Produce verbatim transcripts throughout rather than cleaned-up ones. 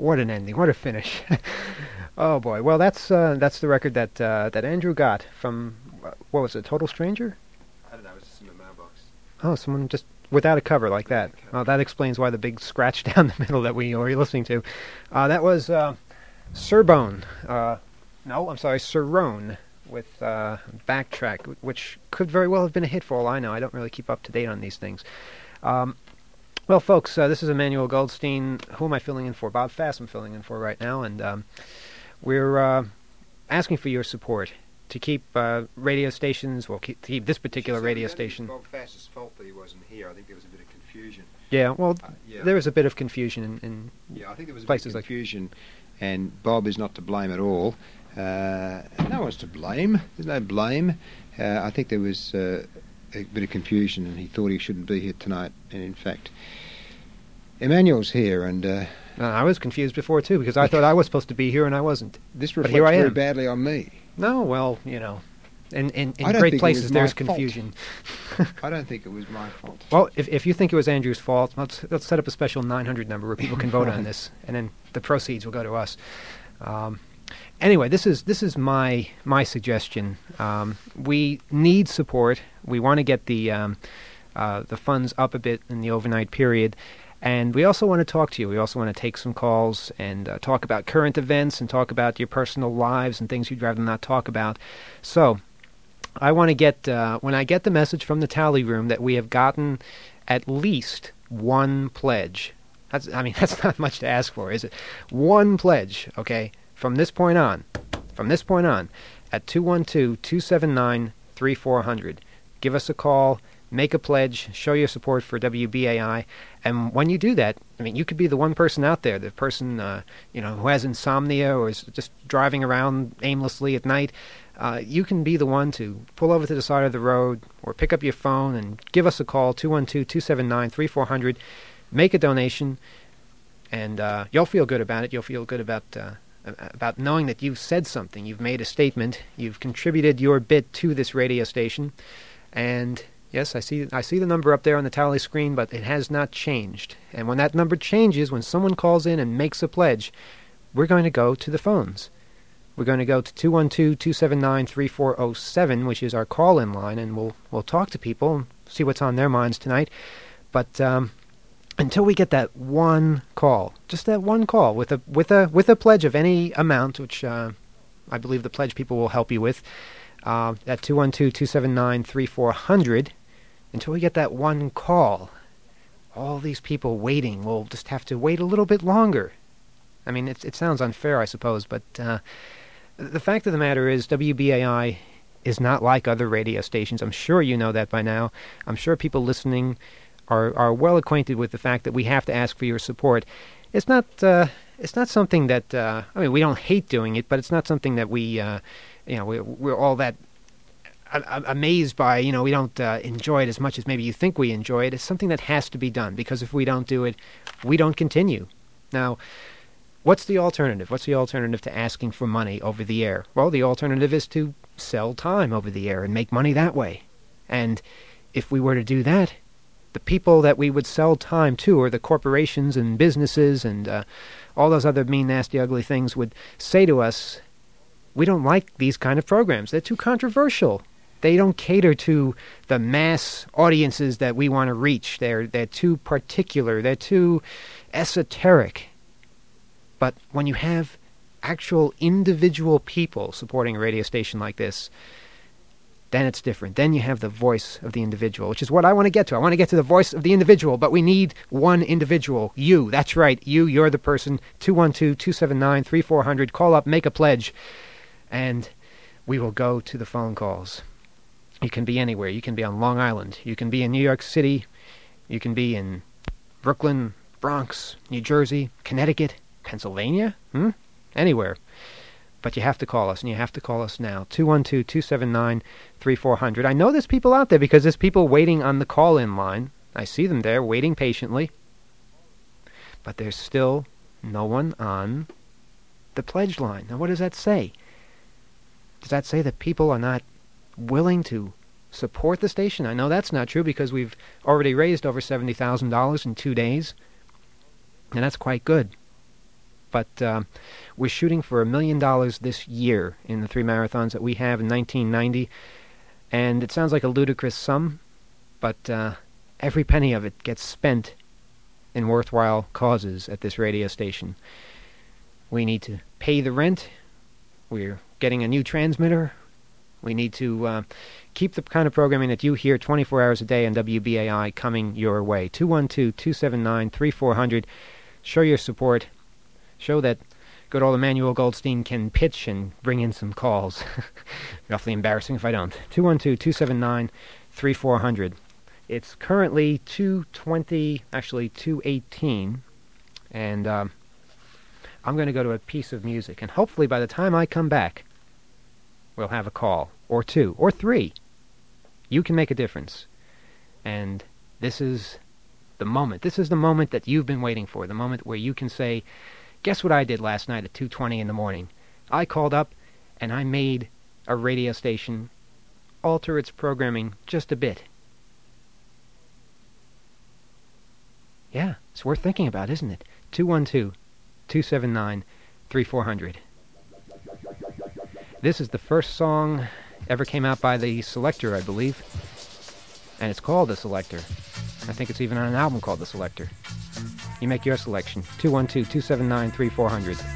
what an ending! What a finish! Oh boy. Well, that's uh, that's the record that uh, that Andrew got from uh, what was it? Total Stranger? I don't know. It was just in the mailbox. Oh, someone just without a cover like that. Oh, that explains why the big scratch down the middle that we were listening to. Uh, that was uh, Sirbone. Uh, no, I'm sorry, Cerrone with uh, Backtrack, which could very well have been a hit for all I know. I don't really keep up to date on these things. Um, well, folks, uh, this is Emmanuel Goldstein. Who am I filling in for? Bob Fass I'm filling in for right now, and um, we're uh, asking for your support to keep uh, radio stations, well, keep, to keep this particular radio station. Bob Fass's fault that he wasn't here. I think there was a bit of confusion. Yeah, well, uh, yeah. there was a bit of confusion in, in yeah, I think there was a places bit of confusion, like and Bob is not to blame at all. Uh, no one's to blame. There's no blame. Uh, I think there was uh, a bit of confusion, and he thought he shouldn't be here tonight. And in fact, Emmanuel's here, and uh, uh, I was confused before too because I thought I was supposed to be here and I wasn't. This reflects but here I very am. badly on me. No, well, you know, in in, in I don't great think it places was there's my fault. confusion. I don't think it was my fault. Well, if if you think it was Andrew's fault, let's let's set up a special nine hundred number where people can vote on this, and then the proceeds will go to us. Um, anyway, this is this is my my suggestion. Um, we need support. We want to get the um, uh, the funds up a bit in the overnight period. And we also want to talk to you. We also want to take some calls and uh, talk about current events and talk about your personal lives and things you'd rather not talk about. So I want to get, uh, when I get the message from the tally room that we have gotten at least one pledge. That's, I mean, that's not much to ask for, is it? One pledge, okay, from this point on, from this point on, at two one two, two seven nine, three four zero zero. Give us a call. Make a pledge, show your support for W B A I, and when you do that, I mean, you could be the one person out there, the person, uh, you know, who has insomnia or is just driving around aimlessly at night. Uh, you can be the one to pull over to the side of the road or pick up your phone and give us a call, two one two, two seven nine, three four zero zero, make a donation, and uh, you'll feel good about it. You'll feel good about uh, about knowing that you've said something, you've made a statement, you've contributed your bit to this radio station, and yes, I see I see the number up there on the tally screen, but it has not changed. And when that number changes, when someone calls in and makes a pledge, we're going to go to the phones. We're going to go to two one two, two seven nine, three four zero seven, which is our call-in line, and we'll we'll talk to people and see what's on their minds tonight. But um, until we get that one call, just that one call with a with a with a pledge of any amount, which uh, I believe the pledge people will help you with, uh, at two one two, two seven nine, three four zero zero. Until we get that one call, all these people waiting will just have to wait a little bit longer. I mean, it, it sounds unfair, I suppose, but uh, the fact of the matter is W B A I is not like other radio stations. I'm sure you know that by now. I'm sure people listening are, are well acquainted with the fact that we have to ask for your support. It's not uh, it's not something that, uh, I mean, we don't hate doing it, but it's not something that we, uh, you know, we're, we're all that amazed by, you know, we don't uh, enjoy it as much as maybe you think we enjoy it. It's something that has to be done, because if we don't do it, we don't continue. Now, what's the alternative? What's the alternative to asking for money over the air? Well, the alternative is to sell time over the air and make money that way. And if we were to do that, the people that we would sell time to, or the corporations and businesses and uh, all those other mean, nasty, ugly things, would say to us, we don't like these kind of programs. They're too controversial. They don't cater to the mass audiences that we want to reach. They're they're too particular. They're too esoteric. But when you have actual individual people supporting a radio station like this, then it's different. Then you have the voice of the individual, which is what I want to get to. I want to get to the voice of the individual, but we need one individual. You, that's right. You, you're the person. two one two, two seven nine, three four zero zero. Call up, make a pledge, and we will go to the phone calls. You can be anywhere. You can be on Long Island. You can be in New York City. You can be in Brooklyn, Bronx, New Jersey, Connecticut, Pennsylvania, hmm? Anywhere. But you have to call us, and you have to call us now. two one two, two seven nine, three four zero zero. I know there's people out there because there's people waiting on the call-in line. I see them there waiting patiently. But there's still no one on the pledge line. Now, what does that say? Does that say that people are not willing to support the station? I know that's not true, because we've already raised over seventy thousand dollars in two days, and that's quite good. but um, we're shooting for a million dollars this year in the three marathons that we have in nineteen ninety, and it sounds like a ludicrous sum, but uh, every penny of it gets spent in worthwhile causes at this radio station. We need to pay the rent. We're getting a new transmitter. We need to uh, keep the kind of programming that you hear twenty-four hours a day on W B A I coming your way. two one two, two seven nine, three four zero zero. Show your support. Show that good old Emmanuel Goldstein can pitch and bring in some calls. Roughly embarrassing if I don't. two one two, two seven nine, three four zero zero. It's currently two twenty, actually two eighteen, and um, I'm going to go to a piece of music, and hopefully by the time I come back, we'll have a call, or two, or three. You can make a difference. And this is the moment. This is the moment that you've been waiting for, the moment where you can say, guess what I did last night at two twenty in the morning? I called up, and I made a radio station alter its programming just a bit. Yeah, it's worth thinking about, isn't it? two one two, two seven nine, three four zero zero. This is the first song ever came out by the Selecter, I believe. And it's called The Selecter. I think it's even on an album called The Selecter. You make your selection. two one two, two seven nine, three four zero zero.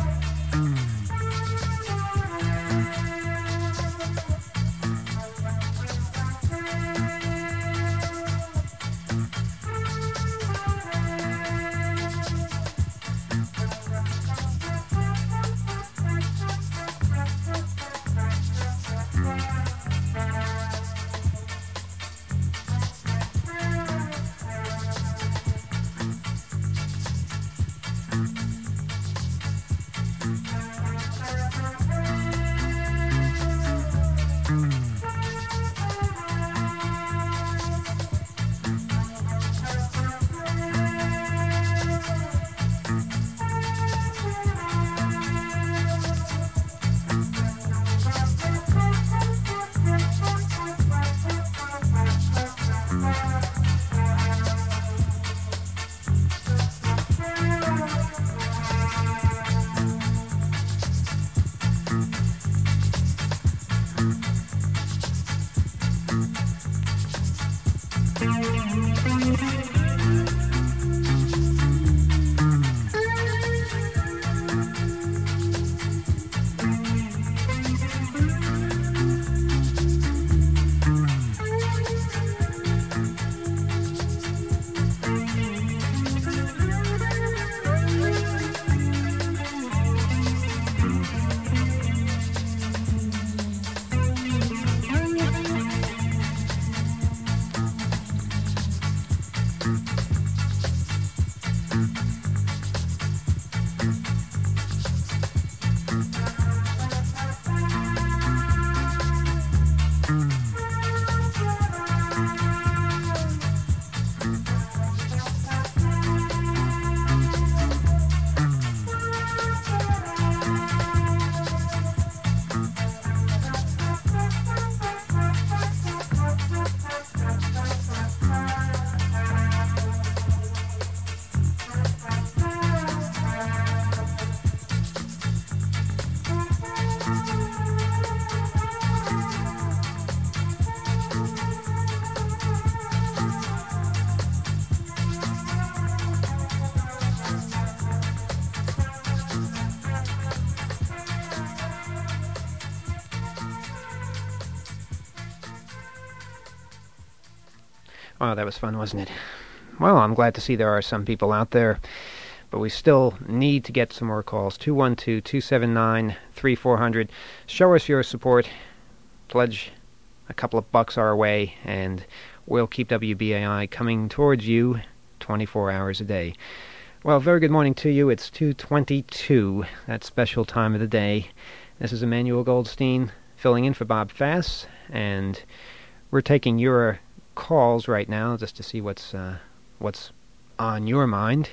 Oh, that was fun, wasn't it? Well, I'm glad to see there are some people out there, but we still need to get some more calls. two one two, two seven nine, three four zero zero. Show us your support. Pledge a couple of bucks our way, and we'll keep W B A I coming towards you twenty-four hours a day. Well, very good morning to you. It's two twenty-two, that special time of the day. This is Emmanuel Goldstein filling in for Bob Fass, and we're taking your calls right now just to see what's uh, what's on your mind.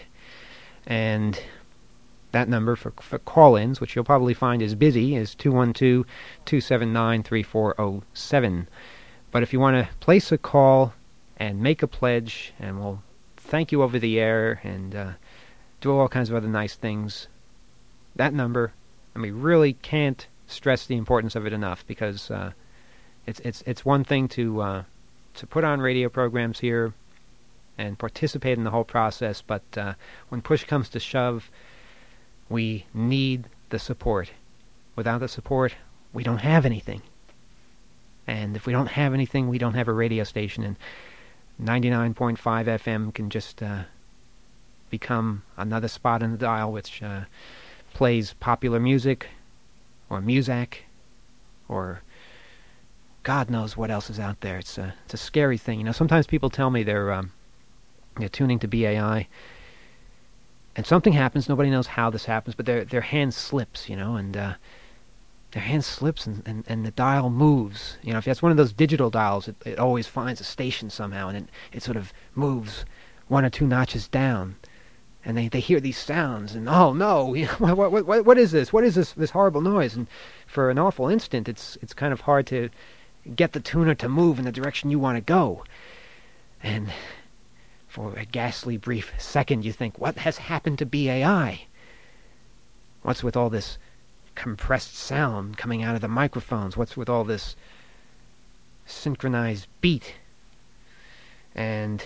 And that number for, for call-ins, which you'll probably find is busy, is two one two, two seven nine, three four zero seven. But if you want to place a call and make a pledge, and we'll thank you over the air and uh, do all kinds of other nice things that number, and we really can't stress the importance of it enough, because uh, it's it's it's one thing to uh, to put on radio programs here and participate in the whole process, but uh, when push comes to shove, we need the support. Without the support, we don't have anything. And if we don't have anything, we don't have a radio station. And ninety-nine point five F M can just uh, become another spot in the dial which uh, plays popular music, or Muzak, or God knows what else is out there. It's a, it's a scary thing. You know, sometimes people tell me they're, um, they're tuning to B A I, and something happens. Nobody knows how this happens, but their their hand slips, you know, and uh, their hand slips and, and, and the dial moves. You know, if that's one of those digital dials, it, it always finds a station somehow, and it, it sort of moves one or two notches down. And they, they hear these sounds, and oh no, you know, what, what what what is this? What is this this horrible noise? And for an awful instant, it's it's kind of hard to get the tuner to move in the direction you want to go. And for a ghastly brief second, you think, what has happened to B A I? What's with all this compressed sound coming out of the microphones? What's with all this synchronized beat? And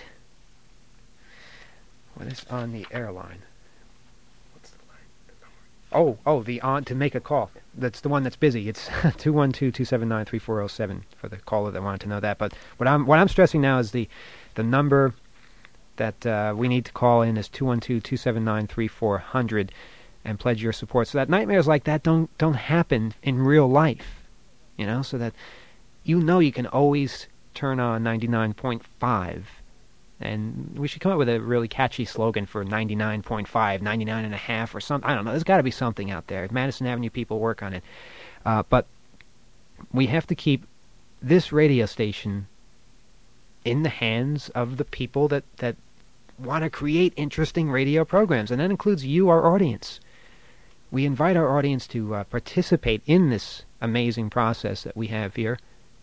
what is on the airline? What's the line? Oh, oh, the on to make a call. That's the one that's busy. It's two one two, two seven nine, three four zero seven for the caller that wanted to know that. But what I'm what I'm stressing now is the the number that uh, we need to call in is two one two, two seven nine, three four zero zero and pledge your support, so that nightmares like that don't don't happen in real life. You know, so that you know you can always turn on ninety-nine point five. And we should come up with a really catchy slogan for ninety-nine point five, ninety-nine and a half or something. I don't know. There's got to be something out there. Madison Avenue people work on it. Uh, but we have to keep this radio station in the hands of the people that, that want to create interesting radio programs. And that includes you, our audience. We invite our audience to uh, participate in this amazing process that we have here.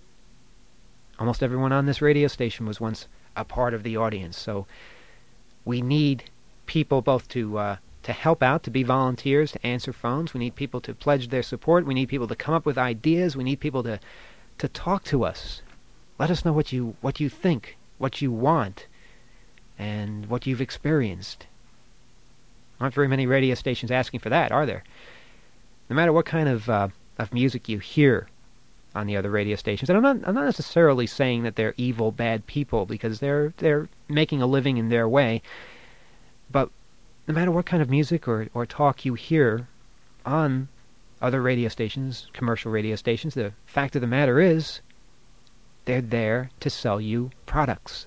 Almost everyone on this radio station was once a part of the audience, so we need people both to uh, to help out, to be volunteers, to answer phones. We need people to pledge their support. We need people to come up with ideas. We need people to to talk to us. Let us know what you what you think, what you want, and what you've experienced. Aren't very many radio stations asking for that, are there? No matter what kind of uh, of music you hear on the other radio stations, and I'm not I'm not necessarily saying that they're evil, bad people, because they're they're making a living in their way. But no matter what kind of music or, or talk you hear on other radio stations, commercial radio stations, the fact of the matter is, they're there to sell you products.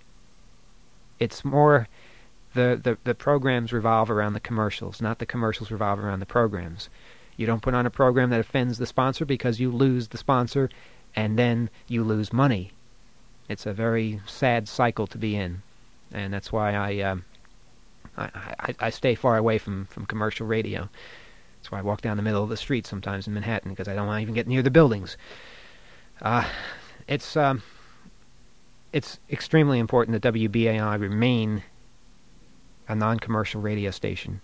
It's more the, the, the programs revolve around the commercials, not the commercials revolve around the programs. You don't put on a program that offends the sponsor because you lose the sponsor, and then you lose money. It's a very sad cycle to be in, and that's why I um, I, I, I stay far away from, from commercial radio. That's why I walk down the middle of the street sometimes in Manhattan, because I don't want to even get near the buildings. Uh, it's um, it's extremely important that W B A I remain a non-commercial radio station.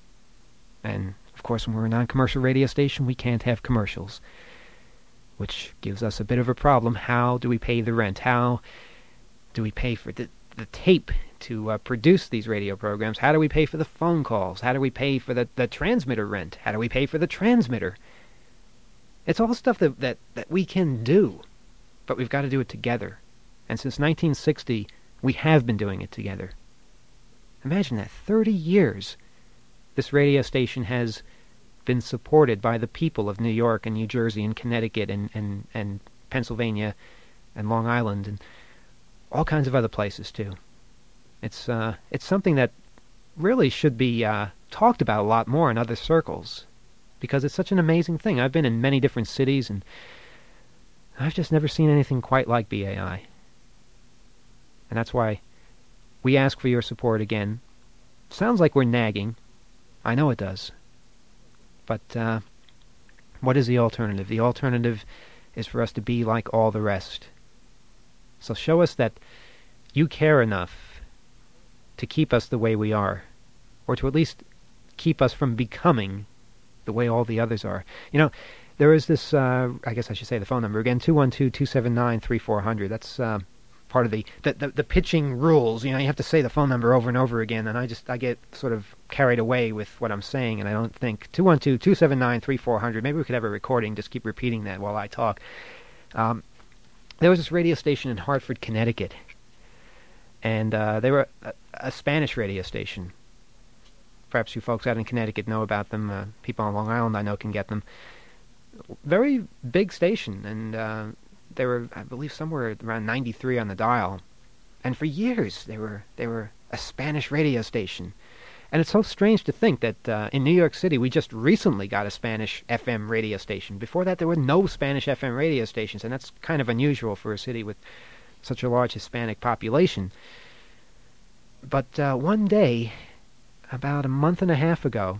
And of course, when we're a non-commercial radio station, we can't have commercials, which gives us a bit of a problem. How do we pay the rent? How do we pay for the, the tape to uh, produce these radio programs? How do we pay for the phone calls? How do we pay for the, the transmitter rent? How do we pay for the transmitter? It's all stuff that, that, that we can do, but we've got to do it together. And since nineteen sixty, we have been doing it together. Imagine that, thirty years. This radio station has been supported by the people of New York and New Jersey and Connecticut and, and, and Pennsylvania and Long Island and all kinds of other places too. It's uh, it's something that really should be uh, talked about a lot more in other circles, because it's such an amazing thing. I've been in many different cities, and I've just never seen anything quite like B A I. And that's why we ask for your support again. Sounds like we're nagging. I know it does. But uh, what is the alternative? The alternative is for us to be like all the rest. So show us that you care enough to keep us the way we are, or to at least keep us from becoming the way all the others are. You know, there is this, uh, I guess I should say the phone number again, two one two, two seven nine, three four zero zero. That's uh, part of the, the, the, the pitching rules. You know, you have to say the phone number over and over again, and I just, I get sort of carried away with what I'm saying, and I don't think. two one two, two seven nine, three four zero zero. Maybe we could have a recording, just keep repeating that while I talk. Um, there was this radio station in Hartford, Connecticut, and uh, they were a, a Spanish radio station. Perhaps you folks out in Connecticut know about them. Uh, people on Long Island I know can get them. Very big station, and uh, they were, I believe, somewhere around ninety-three on the dial. And for years, they were they were a Spanish radio station. And it's so strange to think that uh, in New York City, we just recently got a Spanish F M radio station. Before that, there were no Spanish F M radio stations, and that's kind of unusual for a city with such a large Hispanic population. But uh, one day, about a month and a half ago,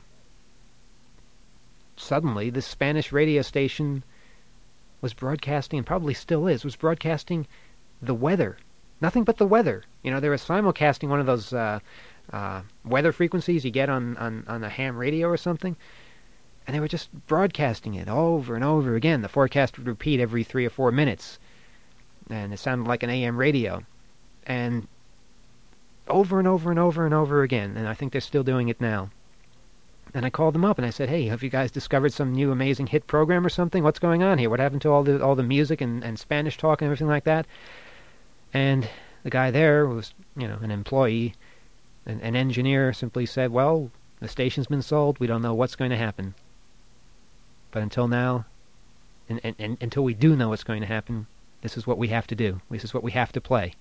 suddenly this Spanish radio station was broadcasting, and probably still is, was broadcasting the weather. Nothing but the weather. You know, they were simulcasting one of those uh, uh, weather frequencies you get on, on, on a ham radio or something, and they were just broadcasting it over and over again. The forecast would repeat every three or four minutes, and it sounded like an A M radio. And over and over and over and over again, and I think they're still doing it now. And I called them up and I said, hey, have you guys discovered some new amazing hit program or something? What's going on here? What happened to all the all the music and, and Spanish talk and everything like that? And the guy there was, you know, an employee, an, an engineer, simply said, well, the station's been sold. We don't know what's going to happen. But until now, and, and, and until we do know what's going to happen, this is what we have to do. This is what we have to play.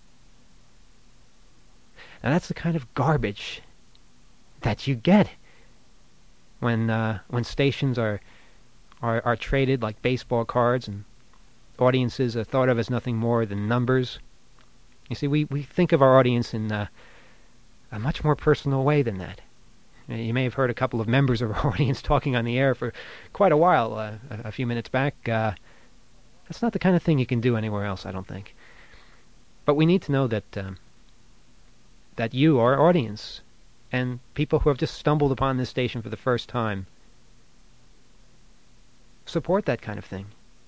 And that's the kind of garbage that you get when uh, when stations are, are are traded like baseball cards, and audiences are thought of as nothing more than numbers. You see, we, we think of our audience in uh, a much more personal way than that. You may have heard a couple of members of our audience talking on the air for quite a while, uh, a, a few minutes back. Uh, that's not the kind of thing you can do anywhere else, I don't think. But we need to know that um, that you, our audience, and people who have just stumbled upon this station for the first time, support that kind of thing.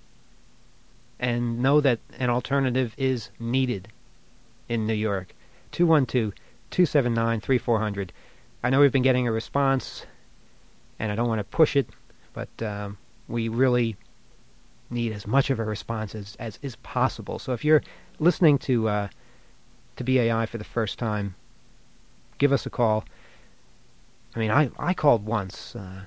And know that an alternative is needed in New York. two one two, two seven nine, three four zero zero. I know we've been getting a response, and I don't want to push it, but um, we really need as much of a response as, as is possible. So if you're listening to uh, to B A I for the first time, give us a call. I mean, I, I called once, uh,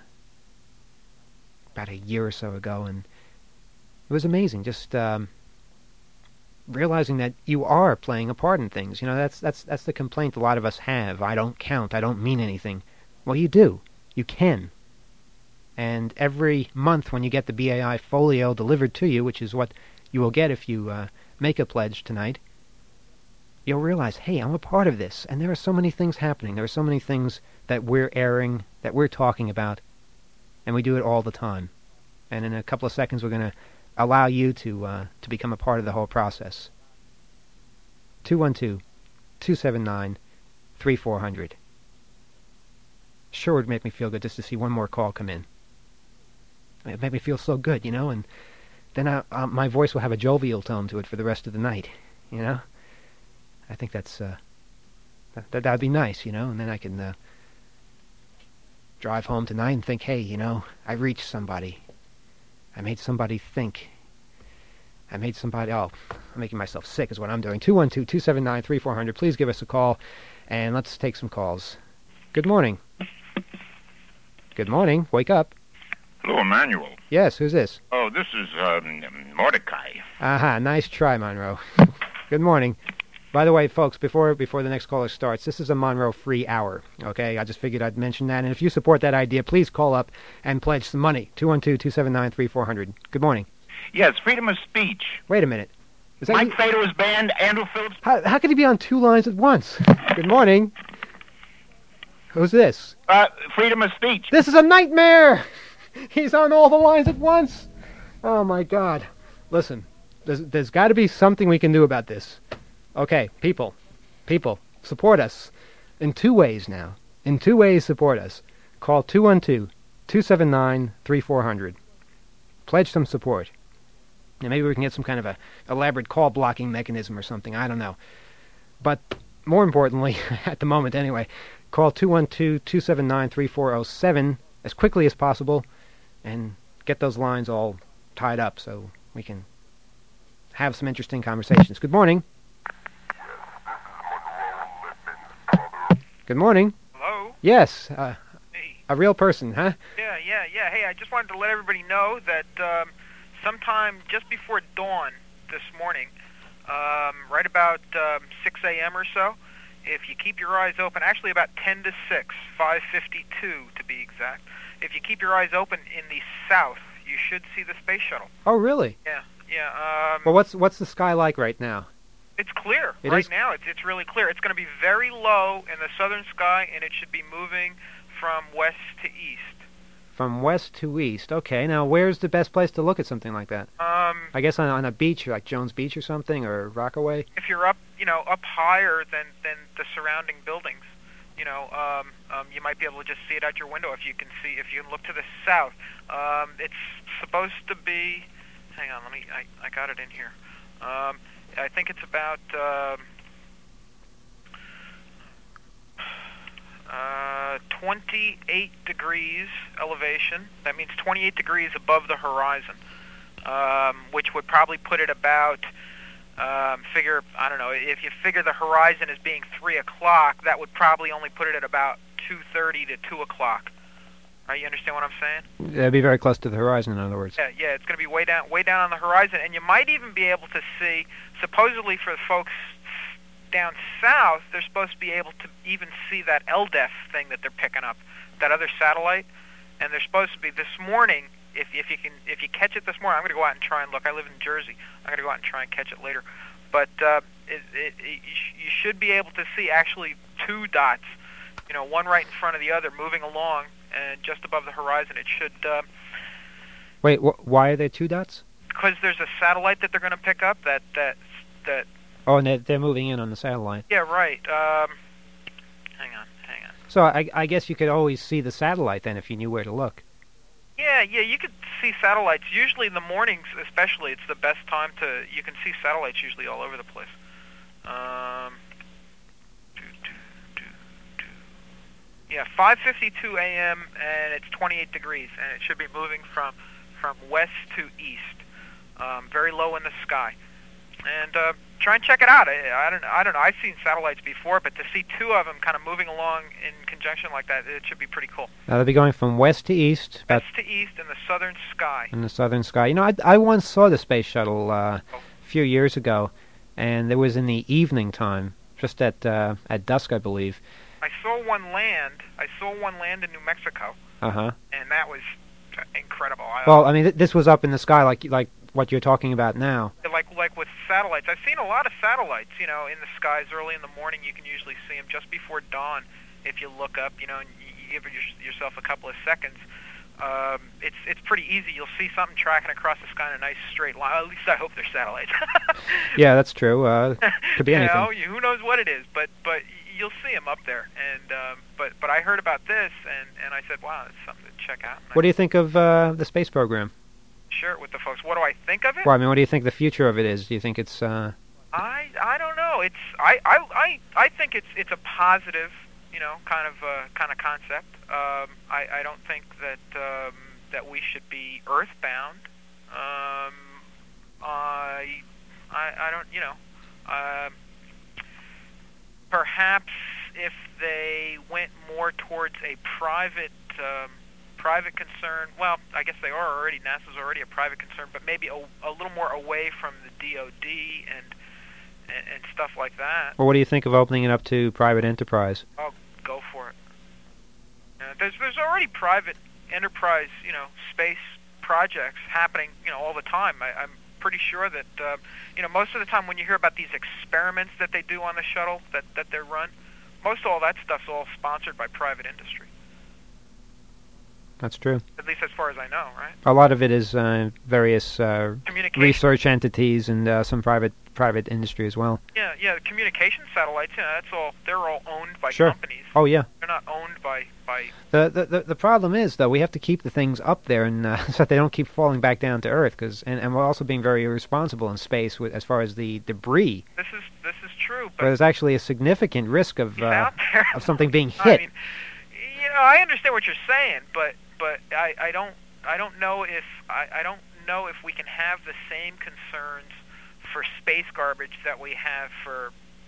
about a year or so ago, and it was amazing, just um, realizing that you are playing a part in things. You know, that's that's that's the complaint a lot of us have. I don't count. I don't mean anything. Well, you do. You can. And every month when you get the B A I folio delivered to you, which is what you will get if you uh, make a pledge tonight, you'll realize, hey, I'm a part of this. And there are so many things happening. There are so many things that we're airing, that we're talking about, and we do it all the time. And in a couple of seconds, we're going to allow you to uh, to become a part of the whole process. two one two, two seven nine, three four zero zero. Sure would make me feel good just to see one more call come in. It made me feel so good, you know, and then I, uh, my voice will have a jovial tone to it for the rest of the night, you know. I think that's uh, that that'd be nice, you know, and then I can uh, drive home tonight and think, hey, you know, I reached somebody. I made somebody think. I made somebody... Oh, I'm making myself sick is what I'm doing. two one two, two seven nine, three four zero zero. Please give us a call, and let's take some calls. Good morning. Good morning. Wake up. Hello, Emmanuel. Yes, who's this? Oh, this is um, Mordecai. Aha, nice try, Monroe. Good morning. By the way, folks, before before the next caller starts, this is a Monroe free hour, okay? I just figured I'd mention that. And if you support that idea, please call up and pledge some money. two one two, two seven nine, three four zero zero. Good morning. Yes, freedom of speech. Wait a minute. Is that Mike you? Fader's band, Andrew Phillips. How, how could he be on two lines at once? Good morning. Who's this? Uh, freedom of speech. This is a nightmare! He's on all the lines at once! Oh, my God. Listen, there's, there's got to be something we can do about this. Okay, people, people, support us in two ways now. In two ways, support us. Call two one two, two seven nine, three four zero zero. Pledge some support. And maybe we can get some kind of a elaborate call blocking mechanism or something. I don't know. But more importantly, at the moment anyway, call two one two, two seven nine, three four zero seven as quickly as possible and get those lines all tied up so we can have some interesting conversations. Good morning. Good morning. Hello? Yes, uh, Hey. a real person, huh? Yeah, yeah, yeah. Hey, I just wanted to let everybody know that um, sometime just before dawn this morning, um, right about um, six a.m. or so, if you keep your eyes open, actually about ten to six, five fifty-two to be exact, if you keep your eyes open in the south, you should see the space shuttle. Oh, really? Yeah, yeah. Um, Well, what's what's the sky like right now? It's clear. It right is? now, it's, it's really clear. It's going to be very low in the southern sky, and it should be moving from west to east. From west to east. Okay, now where's the best place to look at something like that? Um, I guess on, on a beach, like Jones Beach or something, or Rockaway? if you're up, you know, up higher than, than the surrounding buildings, you know, um, um, you might be able to just see it out your window if you can see, if you can look to the south. Um, it's supposed to be, hang on, let me, I, I got it in here. Um, I think it's about um, uh, twenty-eight degrees elevation. That means twenty-eight degrees above the horizon, um, which would probably put it about, um, figure, I don't know, if you figure the horizon as being three o'clock, that would probably only put it at about two thirty to two o'clock. Right, you understand what I'm saying? That'd be very close to the horizon, in other words. Yeah, yeah, it's going to be way down, way down on the horizon, and you might even be able to see. Supposedly, for the folks down south, they're supposed to be able to even see that L D E F thing that they're picking up, that other satellite, and they're supposed to be this morning. If if you can, if you catch it this morning, I'm going to go out and try and look. I live in Jersey. I'm going to go out and try and catch it later. But uh, it, it, it, you, sh- you should be able to see actually two dots, you know, one right in front of the other, moving along. And just above the horizon, it should. Uh, Wait, wh- why are there two dots? because there's a satellite that they're going to pick up. That that that. Oh, and they're, they're moving in on the satellite. Yeah, right. Um, hang on, hang on. So I, I guess you could always see the satellite then if you knew where to look. Yeah, yeah, you could see satellites. Usually in the mornings, especially, it's the best time to. You can see satellites usually all over the place. Um, doo, doo, doo, doo. Yeah, five fifty-two a.m. and it's twenty-eight degrees, and it should be moving from from west to east, um, very low in the sky. And uh, try and check it out. I, I don't, I don't know. I've seen satellites before, but to see two of them kind of moving along in conjunction like that, it should be pretty cool. Now they'll be going from west to east, about West to east in the southern sky. in the southern sky. You know, I, I once saw the space shuttle uh, a few years ago, and it was in the evening time, just at uh, at dusk, I believe. I saw one land. I saw one land in New Mexico, Uh huh. and that was incredible. I, Well, I mean, th- this was up in the sky, like like what you're talking about now. like like with satellites, I've seen a lot of satellites. You know, in the skies early in the morning. You can usually see them just before dawn if you look up. You know, and you, you give your, yourself a couple of seconds. Um, it's it's pretty easy. You'll see something tracking across the sky in a nice straight line. At least I hope they're satellites. Yeah, that's true. Uh, could be you anything. know, you, who knows what it is, but but you'll see them up there. And um, but but I heard about this, and, and I said, wow, that's something to check out. And What do you think of uh, the space program? I share it with the folks. What do I think of it? Well, I mean, what do you think the future of it is? Do you think it's... Uh... I I don't know. It's I I I, I think it's it's a positive, you know, kind of uh, kind of concept. Um, I I don't think that um, that we should be earthbound. Um, I I I don't you know. Um, perhaps if they went more towards a private um, private concern, well, I guess they are already. NASA's already a private concern, but maybe a, a little more away from the D O D and and, and stuff like that. Well, what do you think of opening it up to private enterprise? I'll go for it. Uh, there's there's already private enterprise, you know, space projects happening, you know, all the time. I, I'm pretty sure that, uh, you know, most of the time when you hear about these experiments that they do on the shuttle that that they run, most of all that stuff's all sponsored by private industry. That's true. At least as far as I know, right? A lot of it is uh, various uh, Communication. research entities and uh, some private private industry as well. Yeah, yeah. The communication satellites, you know, that's all. They're all owned by Sure. companies. Oh, yeah. They're not owned by by by. The, the the the problem is though we have to keep the things up there and uh, so that they don't keep falling back down to Earth. Cause and, and we're also being very irresponsible in space with as far as the debris. This is this is true, but But there's actually a significant risk of it's uh, out there. of something being I hit. mean, you know, I understand what you're saying, but but I, I don't I don't know if I, I don't know if we can have the same concerns for space garbage that we have for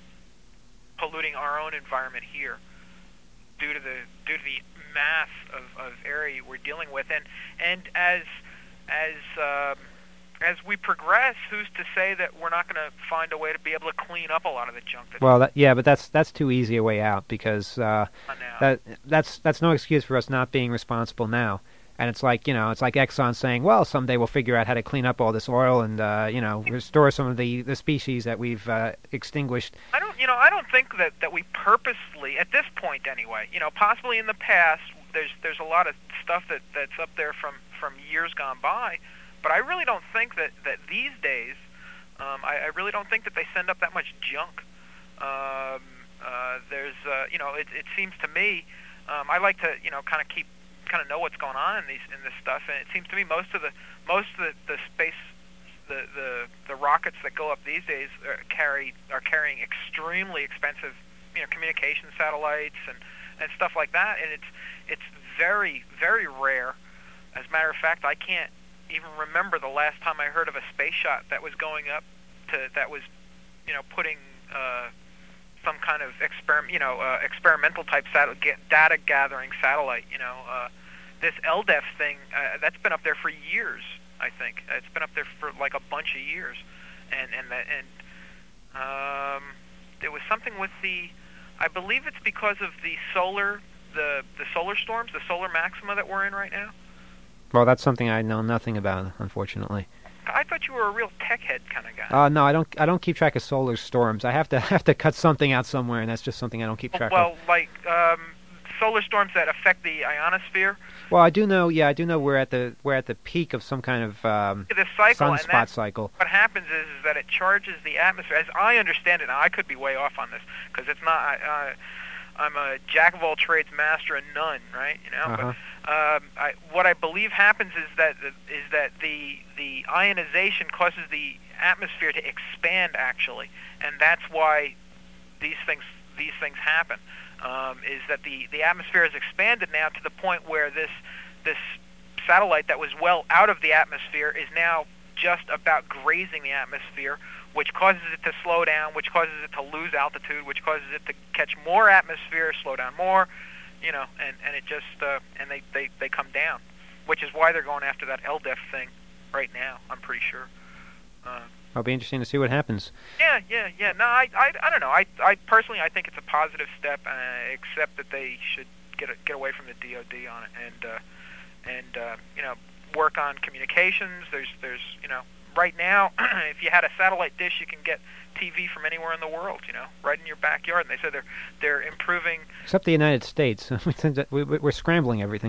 polluting our own environment here, due to the due to the mass of, of area we're dealing with, and and as as um, as we progress, who's to say that we're not going to find a way to be able to clean up a lot of the junk that's Well, that, yeah, but that's that's too easy a way out because uh, on now? that that's that's no excuse for us not being responsible now. And it's like you know, it's like Exxon saying, "Well, someday we'll figure out how to clean up all this oil and uh, you know restore some of the, the species that we've uh, extinguished." I don't, you know, I don't think that, that we purposely, at this point anyway, you know, possibly in the past, there's there's a lot of stuff that, that's up there from, from years gone by, but I really don't think that, that these days, um, I, I really don't think that they send up that much junk. Um, uh, there's, uh, you know, it, it seems to me, um, I like to, you know, kind of keep, kind of know what's going on in these in this stuff, and it seems to me most of the most of the, the space. The, the the rockets that go up these days are carry are carrying extremely expensive, you know, communication satellites and, and stuff like that, and it's it's very very rare. As a matter of fact, I can't even remember the last time I heard of a space shot that was going up to that was, you know, putting uh, some kind of experiment, you know, uh, experimental type sat- data gathering satellite. You know, uh, this L D E F thing uh, that's been up there for years. I think it's been up there for like a bunch of years, and and that, and um, there was something with the, I believe it's because of the solar, the the solar storms, the solar maxima that we're in right now. Well, that's something I know nothing about, unfortunately. I thought you were a real tech head kind of guy. Uh, no, I don't. I don't keep track of solar storms. I have to have to cut something out somewhere, and that's just something I don't keep track well, of. like um, solar storms that affect the ionosphere. Well, I do know. Yeah, I do know we're at the we're at the peak of some kind of um, This cycle, and sunspot that, cycle. what happens is, is that it charges the atmosphere. As I understand it, now I could be way off on this because it's not. I, uh, I'm a jack of all trades, master of none, right? You know. Uh-huh. But um, I, what I believe happens is that the, is that the the ionization causes the atmosphere to expand actually, and that's why these things these things happen. Um, is that the, the atmosphere has expanded now to the point where this this satellite that was well out of the atmosphere is now just about grazing the atmosphere, which causes it to slow down, which causes it to lose altitude, which causes it to catch more atmosphere, slow down more, you know, and, and it just uh, and they, they, they come down, which is why they're going after that L D E F thing right now. I'm pretty sure. Uh, It'll be interesting to see what happens. Yeah, yeah, yeah. No, I, I, I don't know. I, I personally, I think it's a positive step, uh, except that they should get a, get away from the D O D on it, and uh, and uh, you know, work on communications. There's, there's, you know, right now, if you had a satellite dish, you can get T V from anywhere in the world. You know, right in your backyard. And they said they're they're improving. Except the United States, we, we're scrambling everything.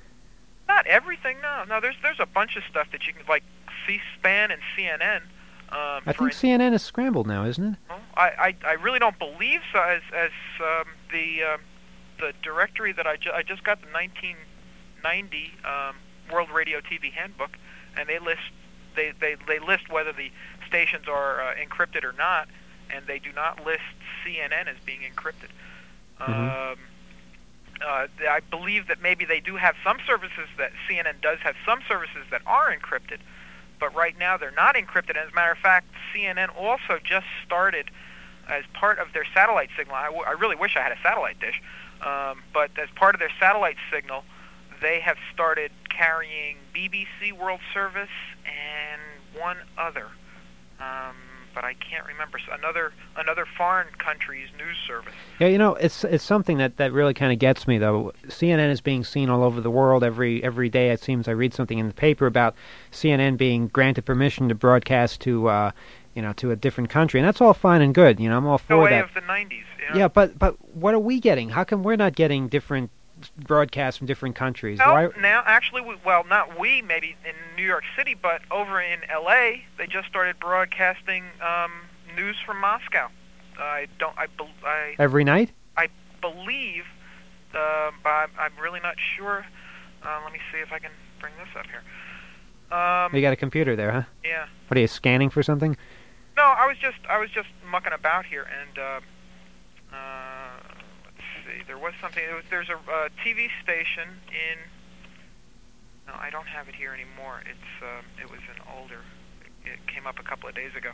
Not everything. No, no. There's there's a bunch of stuff that you can like C-SPAN and C N N. Um, I think C N N is scrambled now, isn't it? I, I, I really don't believe so. As as um, the um, the directory that I, ju- I just got the nineteen ninety um, World Radio T V Handbook, and they list they, they, they list whether the stations are uh, encrypted or not, and they do not list C N N as being encrypted. Mm-hmm. Um, uh, I believe that maybe they do have some services that C N N does have some services that are encrypted. But right now they're not encrypted. And as a matter of fact, C N N also just started, as part of their satellite signal, I, w- I really wish I had a satellite dish, um, but as part of their satellite signal, they have started carrying B B C World Service and one other, um, but I can't remember, another another foreign country's news service. Yeah, you know, it's it's something that, that really kind of gets me, though. C N N is being seen all over the world every every day. It seems I read something in the paper about C N N being granted permission to broadcast to, uh, you know, to a different country, and that's all fine and good. You know, I'm all for the way that. of the nineties. You know? Yeah, but but what are we getting? How come we're not getting different broadcasts from different countries? No, Why? now actually, we, well, not we, maybe in New York City, but over in L A, they just started broadcasting um, news from Moscow. I don't, I, be, I, Every night? I believe uh, but I'm, I'm really not sure. Uh, let me see if I can bring this up here. Um, You got a computer there, huh? yeah. What are you scanning for something? No, I was just I was just mucking about here, and uh, uh, let's see. There was something. There was, there's a uh, T V station in. No, I don't have it here anymore. It's uh, it was an older. It came up a couple of days ago.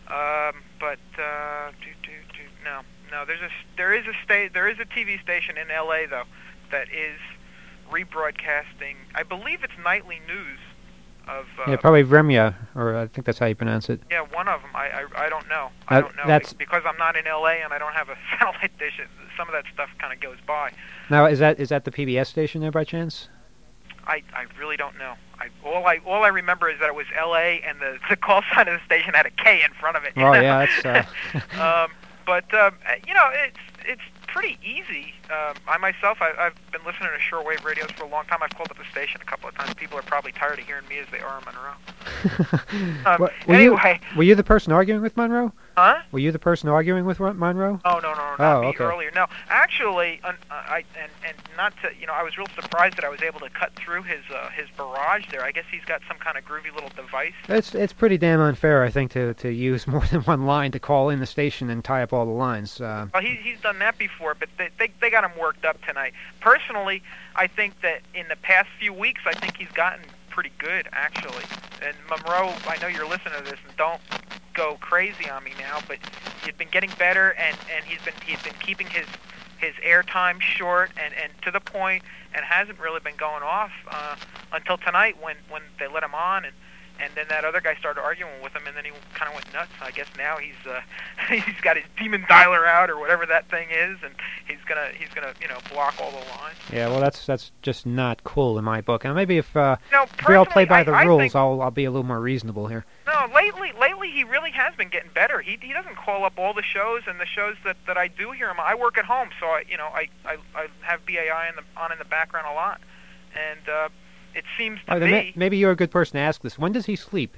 Um, but uh, do, do, do, no, no. There's a there is a state there is a T V station in L A though that is rebroadcasting. I believe it's nightly news of. Uh, Yeah, probably Vremya, or I think that's how you pronounce it. Yeah, one of them. I I, I don't know. I Uh, don't know that's- because I'm not in L A and I don't have a satellite dish. it- Some of that stuff kind of goes by. Now, is that is that the P B S station there by chance? I, I really don't know. I all I all I remember is that it was L A and the the call sign of the station had a K in front of it. you Oh know? yeah, that's. Uh, um, but um, you know, it's it's pretty easy. Um, I myself, I, I've been listening to shortwave radios for a long time. I've called up the station a couple of times. People are probably tired of hearing me as they are in Monroe. Um, What- were anyway, you were you the person arguing with Monroe? huh? Were you the person arguing with Ron- Monroe? Oh no, no, no, not Oh, me okay. earlier. No, actually, un, uh, I and and not to, you know, I was real surprised that I was able to cut through his uh, his barrage there. I guess he's got some kind of groovy little device. It's it's pretty damn unfair, I think, to, to use more than one line to call in the station and tie up all the lines. Uh, Well, he he's done that before, but they, they they got him worked up tonight. Personally, I think that in the past few weeks, I think he's gotten pretty good actually. And Monroe, I know you're listening to this, and don't go crazy on me now, but he's been getting better, and, and he's been he's been keeping his his airtime short and, and to the point, and hasn't really been going off uh, until tonight when, when they let him on, and, and then that other guy started arguing with him, and then he kind of went nuts. I guess now he's uh, he's got his demon dialer out or whatever that thing is, and he's gonna he's gonna you know block all the lines. yeah, well, that's that's just not cool in my book. And maybe if uh, Now, if we all play by personally, the I- I rules, think- I'll I'll be a little more reasonable here. No, lately, lately he really has been getting better. He he doesn't call up all the shows, and the shows that, that I do hear him. I work at home, so I you know I I, I have B A I in the, on in the background a lot, and uh, it seems to Oh, then be. ma- maybe you're a good person to ask this. When does he sleep?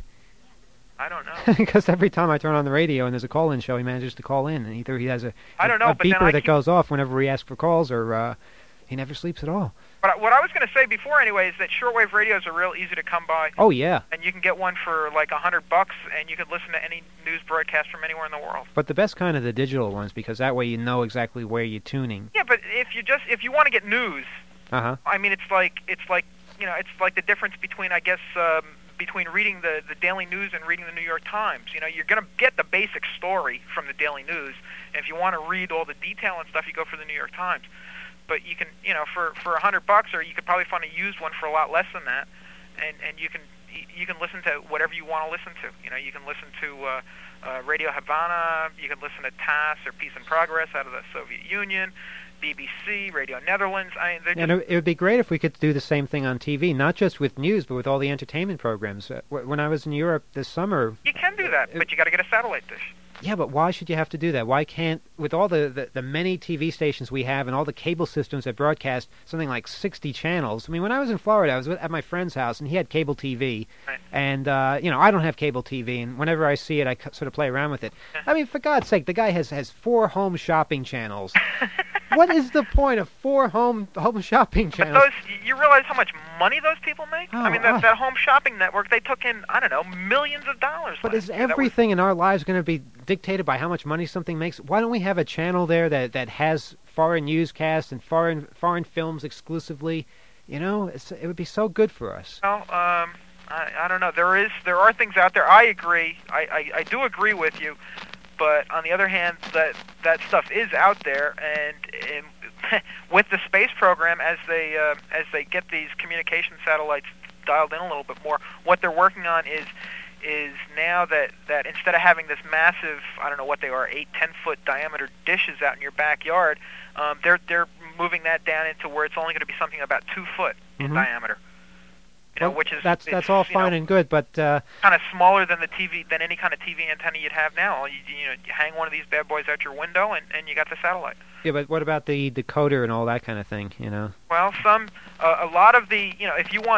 I don't know. Because every time I turn on the radio and there's a call-in show, he manages to call in, and either he has a, I a, don't know, a but then beeper I that keep- goes off whenever we ask for calls, or uh, he never sleeps at all. But what I was going to say before, anyway, is that shortwave radios are real easy to come by, Oh yeah, and you can get one for like a hundred bucks, and you can listen to any news broadcast from anywhere in the world. but the best kind of the digital ones, because that way you know exactly where you're tuning. Yeah, but if you just if you want to get news, Uh huh. I mean, it's like it's like you know, it's like the difference between I guess um, between reading the the Daily News and reading the New York Times. You know, you're going to get the basic story from the Daily News, and if you want to read all the detail and stuff, you go for the New York Times. But you can, you know, for for a hundred bucks, or you could probably find a used one for a lot less than that, and and you can you can listen to whatever you want to listen to. You know, you can listen to uh, uh, Radio Havana, you can listen to T A S or Peace and Progress out of the Soviet Union, B B C, Radio Netherlands. I mean, they're just, And it it would be great if we could do the same thing on T V, not just with news, but with all the entertainment programs. Uh, wh- When I was in Europe this summer, you can do that, but you got to get a satellite dish. yeah, but why should you have to do that? Why can't, with all the, the, the many T V stations we have and all the cable systems that broadcast something like sixty channels? I mean, when I was in Florida, I was with, at my friend's house, and he had cable T V. Right. And, uh, you know, I don't have cable T V, and whenever I see it, I c- sort of play around with it. I mean, for God's sake, the guy has, has four home shopping channels. What is the point of four home home shopping But channels? those, you realize how much money those people make? I Oh, mean, that, uh. that home shopping network, they took in, I don't know, millions of dollars. But last is year. That was- everything in our lives going to be dictated by how much money something makes? Why don't we have a channel there that, that has foreign newscasts and foreign foreign films exclusively? You know, it's, it would be so good for us. Well, um, I, I don't know. There is, there are things out there. I agree. I, I, I do agree with you. But on the other hand, that that stuff is out there, and, and with the space program, as they uh, as they get these communication satellites dialed in a little bit more, what they're working on is is now that, that instead of having this massive, I don't know what they are, eight, ten foot diameter dishes out in your backyard, um, they're they're moving that down into where it's only going to be something about two foot in Mhm. diameter. You know, Well, which is that's it's, that's all you fine know, and good, but uh, kind of smaller than the T V, than any kind of T V antenna you'd have now. You, you know, you hang one of these bad boys out your window, and, and you got the satellite. yeah, but what about the decoder and all that kind of thing? You know, Well, some, uh, a lot of the, you know, if you want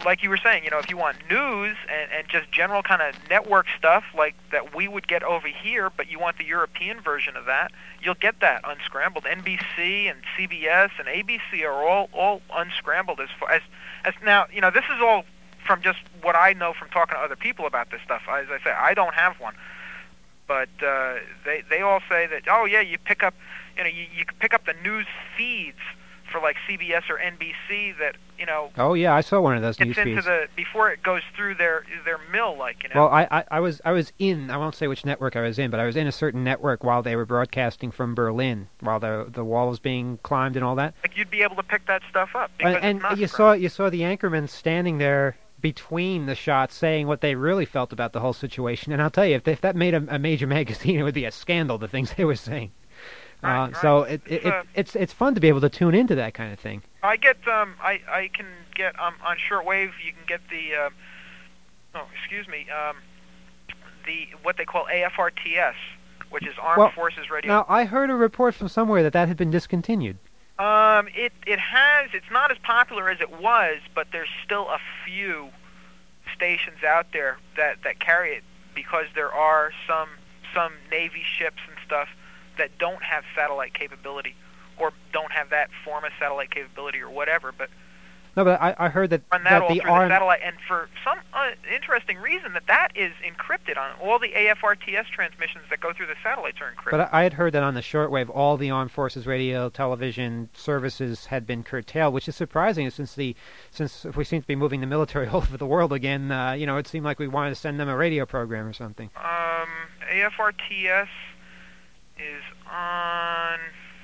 like you were saying, you know, if you want news and, and just general kind of network stuff like that we would get over here, but you want the European version of that, you'll get that unscrambled. N B C and C B S and A B C are all all unscrambled as far as as now. You know, this is all from just what I know from talking to other people about this stuff. As I say, I don't have one, but uh, they they all say that, oh yeah, you pick up, you know, you, you can pick up the news feeds for like C B S or N B C that, you know. Oh yeah, I saw one of those gets news into feeds. the before it goes through their their mill, like, you know. Well, I, I, I was I was in. I won't say which network I was in, but I was in a certain network while they were broadcasting from Berlin, while the the wall was being climbed and all that. Like you'd be able to pick that stuff up because And, it's not and you spread. saw you saw the anchorman standing there between the shots, saying what they really felt about the whole situation. And I'll tell you, if, if that made a, a major magazine, it would be a scandal. The things they were saying. Right, uh, right. So it, it, It's, it uh, it's it's fun to be able to tune into that kind of thing. I get um I I can get um on shortwave you can get the uh, oh excuse me um the what they call A F R T S, which is Armed Well, Forces Radio. Now I heard a report from somewhere that that had been discontinued. Um, it it has. It's not as popular as it was, but there's still a few stations out there that, that carry it because there are some some Navy ships and stuff that don't have satellite capability or don't have that form of satellite capability or whatever. But No, but I, I heard that, run that, that all the through armed the satellite, and for some uh, interesting reason, that that is encrypted on all the A F R T S transmissions that go through the satellites are encrypted. But I had heard that on the shortwave, all the armed forces radio, television services had been curtailed, which is surprising since the since we seem to be moving the military all over the world again. Uh, you know, it seemed like we wanted to send them a radio program or something. Um, A F R T S is on.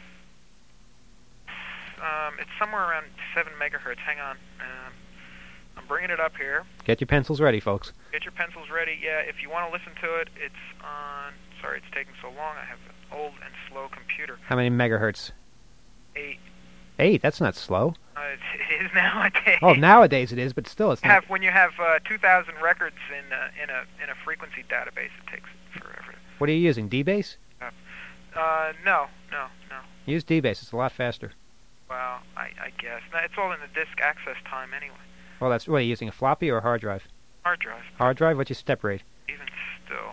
Um, it's somewhere around seven megahertz. Hang on, um, I'm bringing it up here. Get your pencils ready, folks. Get your pencils ready. Yeah, if you want to listen to it, it's on. Sorry, it's taking so long. I have an old and slow computer. How many megahertz? Eight. Eight. That's not slow. Uh, it, it is nowadays. Oh, nowadays it is, but still, it's You not. have when you have uh, two thousand records in uh, in a in a frequency database, it takes forever. What are you using? D-Base? Uh, no, no, no. Use D-Base. It's a lot faster. Well, I, I guess. No, it's all in the disk access time anyway. Well, that's what are you using? A floppy or a hard drive? Hard drive, Hard drive. What's your step rate? even still.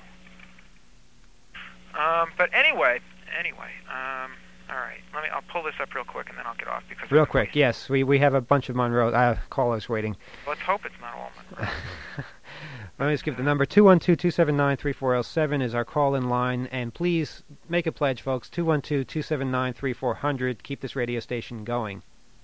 Um, but anyway, anyway. Um, all right. Let me. I'll pull this up real quick and then I'll get off because. Real I'm quick. wasting- Yes, we we have a bunch of Monroe uh, callers waiting. Let's hope it's not all Monroe. Let me just give the number. two one two, two seven nine, three four zero seven is our call-in line. And please make a pledge, folks. two one two, two seven nine, three four zero zero. Keep this radio station going.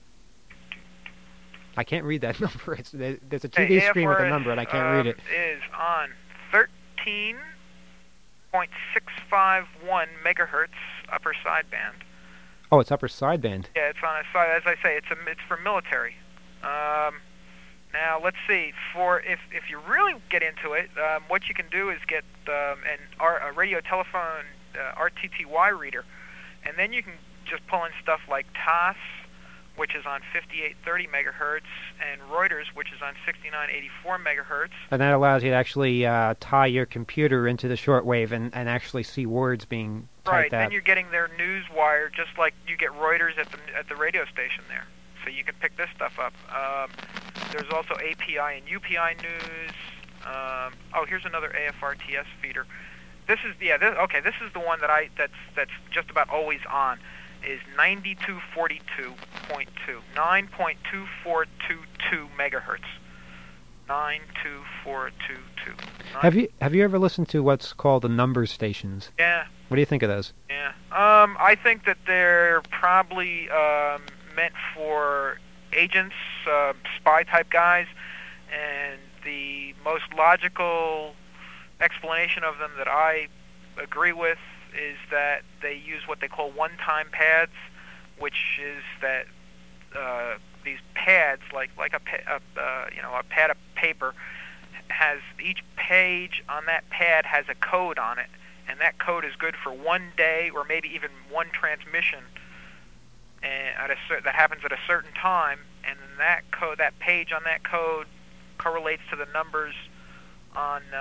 I can't read that number. It's, there- there's a T V Hey, screen with a A F R S, number, and I can't um, read it. Is on thirteen point six five one megahertz upper sideband. Oh, it's upper sideband. Yeah, it's on a side. As I say, it's a it's for military. Um, now let's see. For if if you really get into it, um, what you can do is get um, an R, a radio telephone uh, R T T Y reader, and then you can just pull in stuff like T A S, which is on fifty-eight thirty megahertz, and Reuters, which is on sixty-nine eighty-four megahertz. And that allows you to actually uh, tie your computer into the shortwave and, and actually see words being Right. typed Then out. you're getting their news wire, just like you get Reuters at the at the radio station there. So you can pick this stuff up. Um, there's also A P I and U P I news. Um, oh, here's another A F R T S feeder. This is yeah. This, okay, this is the one that I that's that's just about always on. Is ninety-two forty-two point two, nine point two four two two megahertz. nine two four two two. Have you have you ever listened to what's called the number stations? Yeah. What do you think of those? Yeah. Um, I think that they're probably um, meant for agents, uh, spy-type guys, and the most logical explanation of them that I agree with is that they use what they call one-time pads, which is that uh, these pads, like like a, pa- a uh, you know a pad of paper, has each page on that pad has a code on it. And that code is good for one day or maybe even one transmission, and at a cer- that happens at a certain time. And then that code, that page on that code, correlates to the numbers on um,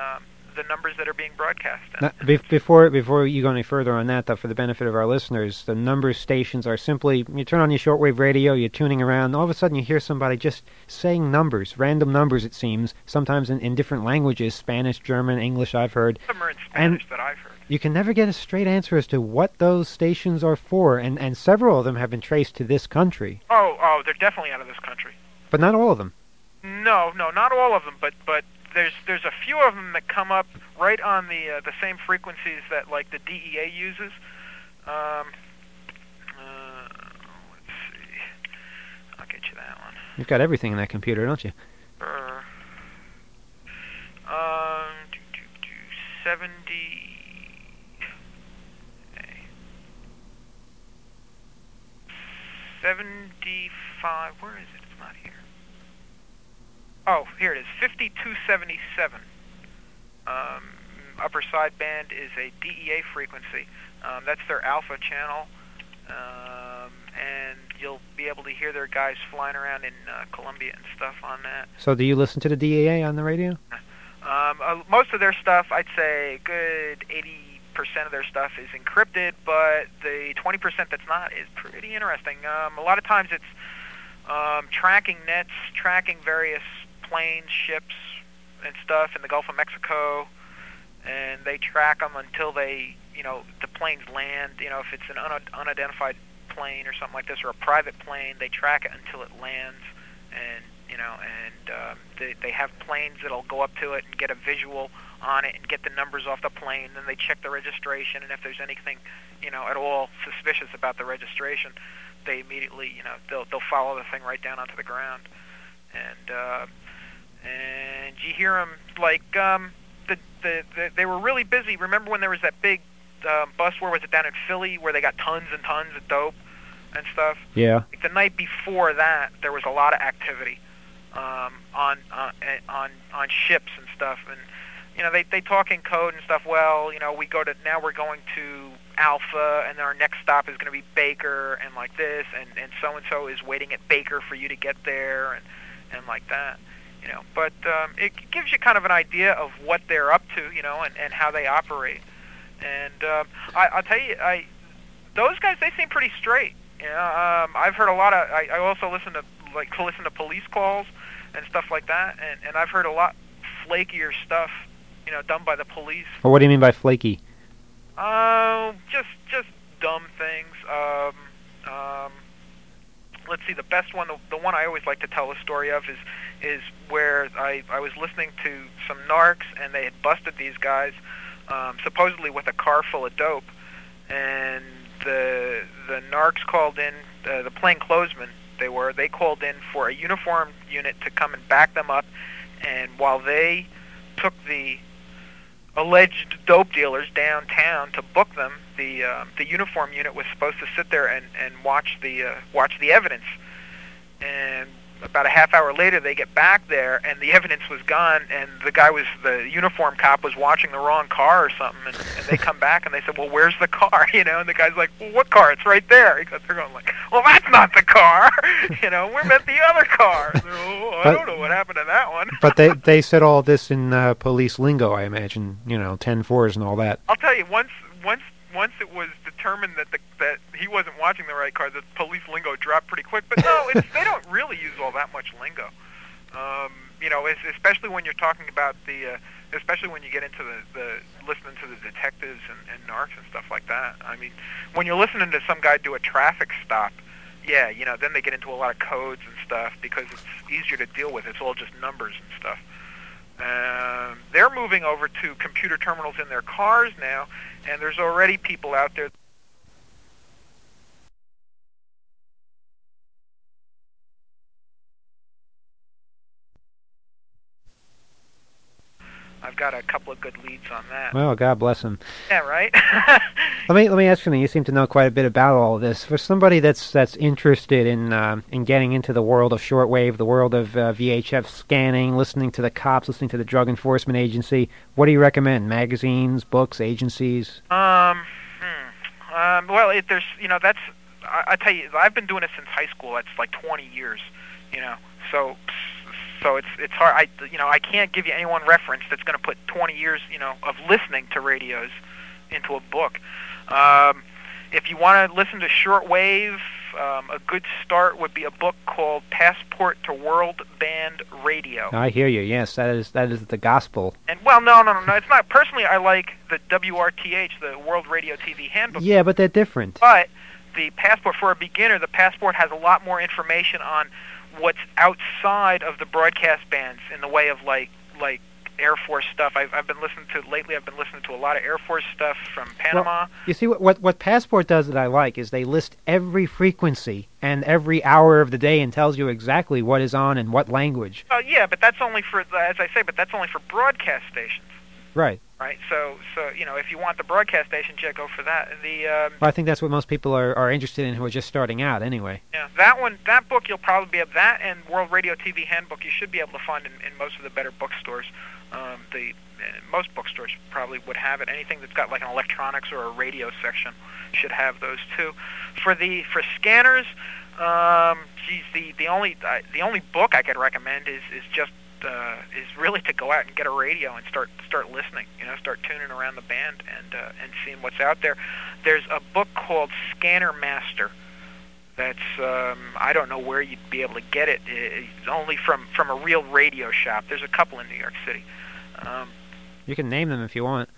the numbers that are being broadcast. Now, be- before before you go any further on that, though, for the benefit of our listeners, the number stations are simply, you turn on your shortwave radio, you're tuning around, all of a sudden you hear somebody just saying numbers, random numbers it seems, sometimes in, in different languages, Spanish, German, English, I've heard. Some are in Spanish And that I've heard. you can never get a straight answer as to what those stations are for, and, and several of them have been traced to this country, Oh, oh, they're definitely out of this country. but not all of them. No, no, not all of them, but but there's there's a few of them that come up right on the uh, the same frequencies that like the D E A uses. Um, uh, let's see, I'll get you that one. You've got everything in that computer, don't you? Uh, um, do, do, do, seventy. Okay. seventy-five. Where is it? It's not here. Oh, here it is, fifty-two seventy-seven. Um, upper sideband is a D E A frequency. Um, that's their alpha channel, um, and you'll be able to hear their guys flying around in uh, Colombia and stuff on that. So do you listen to the D E A on the radio? Um, uh, most of their stuff, I'd say a good eighty percent of their stuff is encrypted, but the twenty percent that's not is pretty interesting. Um, a lot of times it's um, tracking nets, tracking various planes, ships, and stuff in the Gulf of Mexico, and they track them until they, you know, the planes land. You know, if it's an un- unidentified plane or something like this, or a private plane, they track it until it lands, and you know, and um, they they have planes that'll go up to it and get a visual on it and get the numbers off the plane. Then they check the registration, and if there's anything, you know, at all suspicious about the registration, they immediately, you know, they'll they'll follow the thing right down onto the ground, and. Uh, And you hear them like um, the, the the they were really busy. Remember when there was that big um, bus war? Was it down in Philly where they got tons and tons of dope and stuff? Yeah. Like the night before that, there was a lot of activity um, on on on on ships and stuff. And you know they they talk in code and stuff. Well, you know we go to now we're going to Alpha, and our next stop is going to be Baker, and like this, and and so and so is waiting at Baker for you to get there, and and like that. You know, but um, it gives you kind of an idea of what they're up to, you know, and, and how they operate. And um, I, I'll tell you, I those guys, they seem pretty straight. You know, um, I've heard a lot of. I, I also listen to like to listen to police calls and stuff like that, and, and I've heard a lot flakier stuff, you know, done by the police. Well, what do you mean by flaky? Uh, just just dumb things. Um, um, let's see, the best one, the, the one I always like to tell a story of is is where I, I was listening to some narcs, and they had busted these guys, um, supposedly with a car full of dope, and the the narcs called in, uh, the plainclothesmen they were, they called in for a uniformed unit to come and back them up, and while they took the alleged dope dealers downtown to book them, the uh, the uniform unit was supposed to sit there and, and watch the uh, watch the evidence. And about a half hour later, they get back there, and the evidence was gone, and the guy was, the uniform cop was watching the wrong car or something, and, and they come back, and they said, well, where's the car, you know, and the guy's like, well, what car? It's right there. Because they're going like, well, that's not the car, you know, we meant the other car. And oh, I But- don't know what happened to that one. But they they said all this in uh, police lingo, I imagine, you know, ten fours and all that. I'll tell you, once once once it was determined that the that he wasn't watching the right car, the police lingo dropped pretty quick. But no, it's, they don't really use all that much lingo. Um, you know, es- especially when you're talking about the, uh, especially when you get into the, the listening to the detectives and, and narcs and stuff like that. I mean, when you're listening to some guy do a traffic stop, yeah, you know, then they get into a lot of codes and stuff because it's easier to deal with. It's all just numbers and stuff. Um, they're moving over to computer terminals in their cars now, and there's already people out there. I've got a couple of good leads on that. Well, God bless him. Yeah, right? Let me let me ask you something. You seem to know quite a bit about all of this. For somebody that's that's interested in um, in getting into the world of shortwave, the world of uh, V H F scanning, listening to the cops, listening to the Drug Enforcement Agency, what do you recommend? Magazines, books, agencies? Um, hmm. um, well, it, there's, you know, that's, I, I tell you, I've been doing it since high school. That's like twenty years, you know. So so it's it's hard. I you know I can't give you any one reference that's going to put twenty years you know of listening to radios into a book. Um, if you want to listen to shortwave, um, a good start would be a book called Passport to World Band Radio. I hear you. Yes, that is that is the gospel. And well, no, no, no, no. It's not. Personally, I like the W R T H, the World Radio T V Handbook. Yeah, but they're different. But the Passport, for a beginner, the Passport has a lot more information on what's outside of the broadcast bands in the way of like like Air Force stuff. I've I've been listening to lately. I've been listening to a lot of Air Force stuff from Panama. Well, you see, what, what what Passport does that I like is they list every frequency and every hour of the day and tells you exactly what is on and what language. Oh yeah, but that's only for, as I say, but that's only for broadcast stations. Right. Right. So so you know, if you want the broadcast stations, yeah, go for that. The um, well, I think that's what most people are, are interested in who are just starting out anyway. Yeah, that one, that book, you'll probably be able, that and World Radio T V Handbook, you should be able to find in, in most of the better bookstores. Um, the uh, most bookstores probably would have it. Anything that's got like an electronics or a radio section should have those too. For the for scanners, um, geez, the the only uh, the only book I could recommend is is just uh, is really to go out and get a radio and start start listening. You know, start tuning around the band and uh, and seeing what's out there. There's a book called Scanner Master. That's um, I don't know where you'd be able to get it. It's only from, from a real radio shop. There's a couple in New York City. Um, you can name them if you want.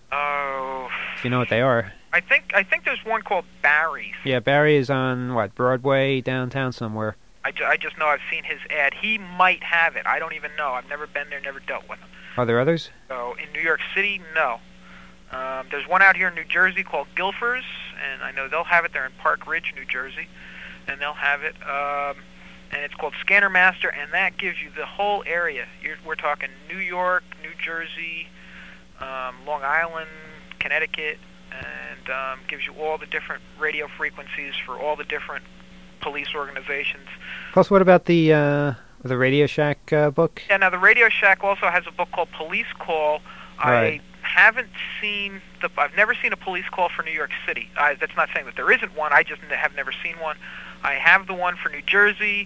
Oh, if you know what they are. I think I think there's one called Barry's. Yeah, Barry is on what, Broadway downtown somewhere. I, ju- I just know I've seen his ad. He might have it. I don't even know. I've never been there, never dealt with him. Are there others? So in New York City, no. Um, there's one out here in New Jersey called Guilford's, and I know they'll have it there in Park Ridge, New Jersey. And they'll have it, um, and it's called Scanner Master, and that gives you the whole area. You're, we're talking New York, New Jersey, um, Long Island, Connecticut, and um, gives you all the different radio frequencies for all the different police organizations. Plus, what about the uh, the Radio Shack uh, book? Yeah, now the Radio Shack also has a book called Police Call. Right. I haven't seen the. I've never seen a police call for New York City. I, that's not saying that there isn't one. I just have never seen one. I have the one for New Jersey,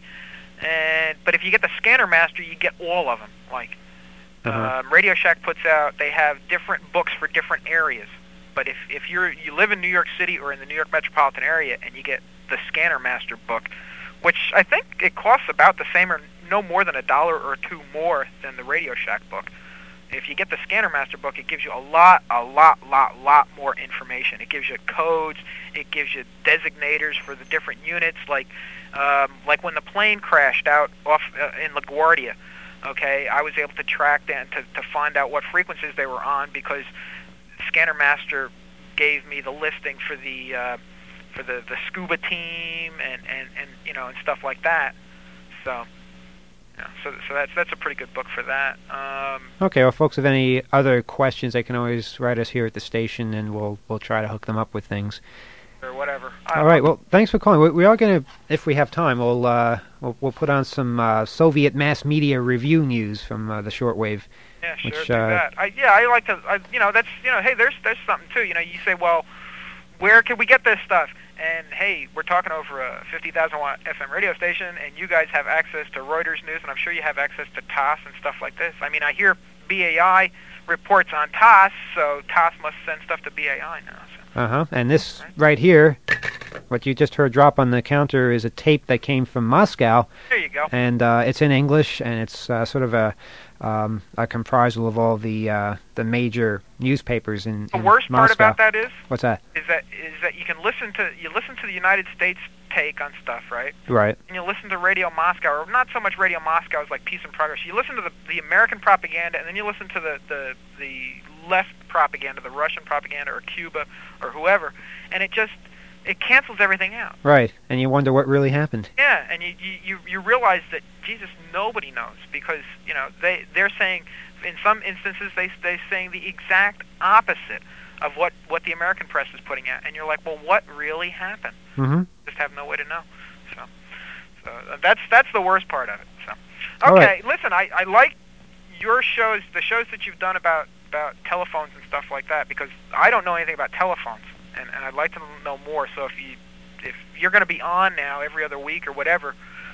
and but if you get the Scanner Master, you get all of them. Like uh-huh. um, Radio Shack puts out, they have different books for different areas. But if if you're you live in New York City or in the New York metropolitan area, and you get the Scanner Master book, which I think it costs about the same or no more than a dollar or two more than the Radio Shack book. If you get the Scanner Master book, it gives you a lot, a lot, lot, lot more information. It gives you codes. It gives you designators for the different units, like um, like when the plane crashed out off uh, in LaGuardia. Okay, I was able to track down to, to find out what frequencies they were on because Scanner Master gave me the listing for the uh, for the, the scuba team and, and, and you know and stuff like that. So. Yeah, so so that's that's a pretty good book for that. Um, okay, well, folks have any other questions, they can always write us here at the station, and we'll we'll try to hook them up with things. Or whatever. All right. Well, thanks for calling. We, we are going to, if we have time, we'll uh, we'll, we'll put on some uh, Soviet mass media review news from uh, the shortwave. Yeah, sure. Which, do uh, that. I, yeah, I like to. I, you know, that's you know, hey, there's there's something too. You know, you say, well, where can we get this stuff? And hey, we're talking over a fifty thousand watt F M radio station, and you guys have access to Reuters News, and I'm sure you have access to T A S and stuff like this. I mean, I hear B A I reports on T A S, so T A S must send stuff to B A I now. So. Uh-huh. And this right. right here, what you just heard drop on the counter is a tape that came from Moscow. There you go. And uh, it's in English, and it's uh, sort of a, um, a comprisal of all the uh, the major newspapers in, the in worst Moscow. part about that is what's that? Is that is that you can listen to you listen to the United States take on stuff, right? Right. And you listen to Radio Moscow, or not so much Radio Moscow as like Peace and Progress. You listen to the the American propaganda, and then you listen to the the the left propaganda, the Russian propaganda, or Cuba, or whoever, and it just it cancels everything out. Right, and you wonder what really happened. Yeah, and you you you realize that Jesus, nobody knows, because you know they they're saying in some instances they they're saying the exact opposite of what what the American press is putting out, and you're like, well, what really happened? Mm-hmm. Just have no way to know. So, so uh, that's that's the worst part of it. So, All okay, right. listen, I I like your shows, the shows that you've done about about telephones and stuff like that, because I don't know anything about telephones, and, and I'd like to know more. So if you if you're going to be on now every other week or whatever,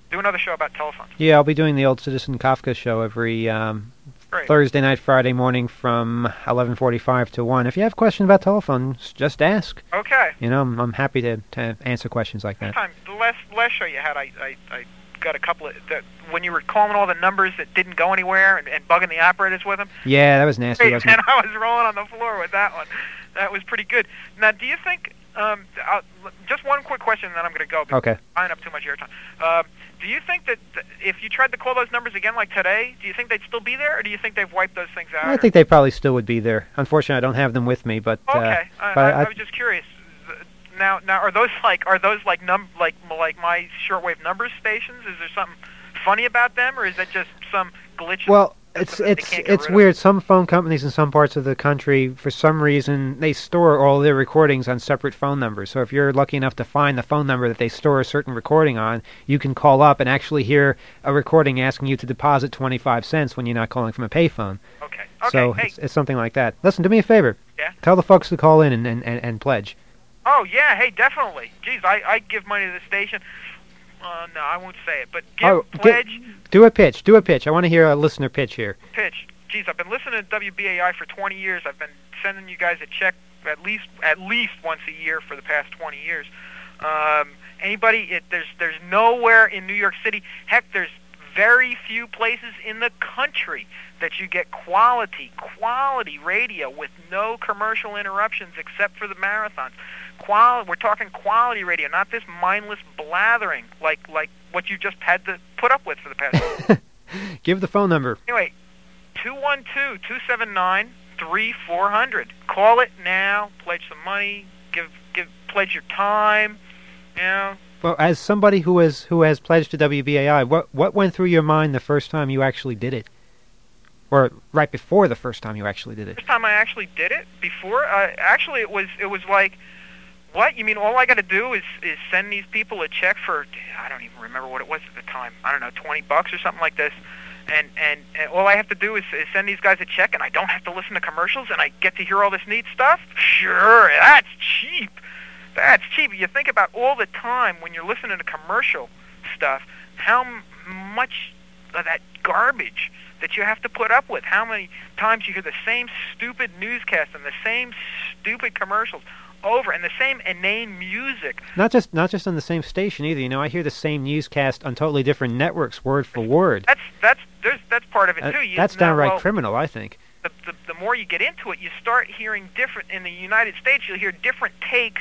Do another show about telephones. Yeah, I'll be doing the Old Citizen Kafka show every um, Great. Thursday night, Friday morning from eleven forty-five to one. If you have questions about telephones, just ask. Okay. You know, I'm, I'm happy to, to answer questions like This that. time, the last last show you had, I I, I got a couple of that when you were calling all the numbers that didn't go anywhere and, and bugging the operators with them. Yeah, that was nasty, Hey, wasn't and it? I was rolling on the floor with that one. That was pretty good. Now, do you think? Um, I'll, just one quick question, and then I'm going to go. Because Okay. I'm buying up too much airtime. Um, do you think that th- if you tried to call those numbers again, like today, do you think they'd still be there, or do you think they've wiped those things out? I or- think they probably still would be there. Unfortunately, I don't have them with me, but... Uh, Okay, I, but I, I- I was just curious. Now, now, are those like are those like num like like my shortwave numbers stations? Is there something funny about them, or is that just some glitch? in Well, the it's system that they it's can't get it's rid of? weird. Some phone companies in some parts of the country, for some reason, they store all their recordings on separate phone numbers. So if you're lucky enough to find the phone number that they store a certain recording on, you can call up and actually hear a recording asking you to deposit twenty-five cents when you're not calling from a payphone. Okay. Okay. So hey. it's, it's something like that. Listen, do me a favor. Yeah? Tell the folks to call in and, and, and, and pledge. Oh yeah. Hey, definitely. Geez, I I give money to the station. Uh, no, I won't say it, but give Oh, get- pledge Do a pitch. Do a pitch. I want to hear a listener pitch here. pitch. Geez, I've been listening to W B A I for twenty years. I've been sending you guys a check at least at least once a year for the past twenty years. Um, anybody? It, there's there's nowhere in New York City. Heck, there's very few places in the country that you get quality quality radio with no commercial interruptions except for the marathons. Qual we're talking quality radio, not this mindless blathering like like what you just had to put up with for the past. Give the phone number. Anyway, two one two, two seven nine, three four zero zero. Call it now. Pledge some money. Give give pledge your time. You know. Well, as somebody who has who has pledged to W B A I, what what went through your mind the first time you actually did it, or right before the first time you actually did it? First time I actually did it before, uh, actually it was it was like, what? You mean all I got to do is is send these people a check for, I don't even remember what it was at the time. I don't know, twenty bucks or something like this. And, and and all I have to do is, is send these guys a check, and I don't have to listen to commercials, and I get to hear all this neat stuff? Sure, that's cheap. That's cheap. You think about all the time when you're listening to commercial stuff, how m- much of that garbage that you have to put up with. How many times you hear the same stupid newscast and the same stupid commercials over, and the same inane music. Not just not just on the same station either. You know, I hear the same newscast on totally different networks, word for word. That's that's there's that's part of it Uh, too. You that's know, downright well, criminal, I think. The, the the more you get into it, you start hearing different. In the United States, you'll hear different takes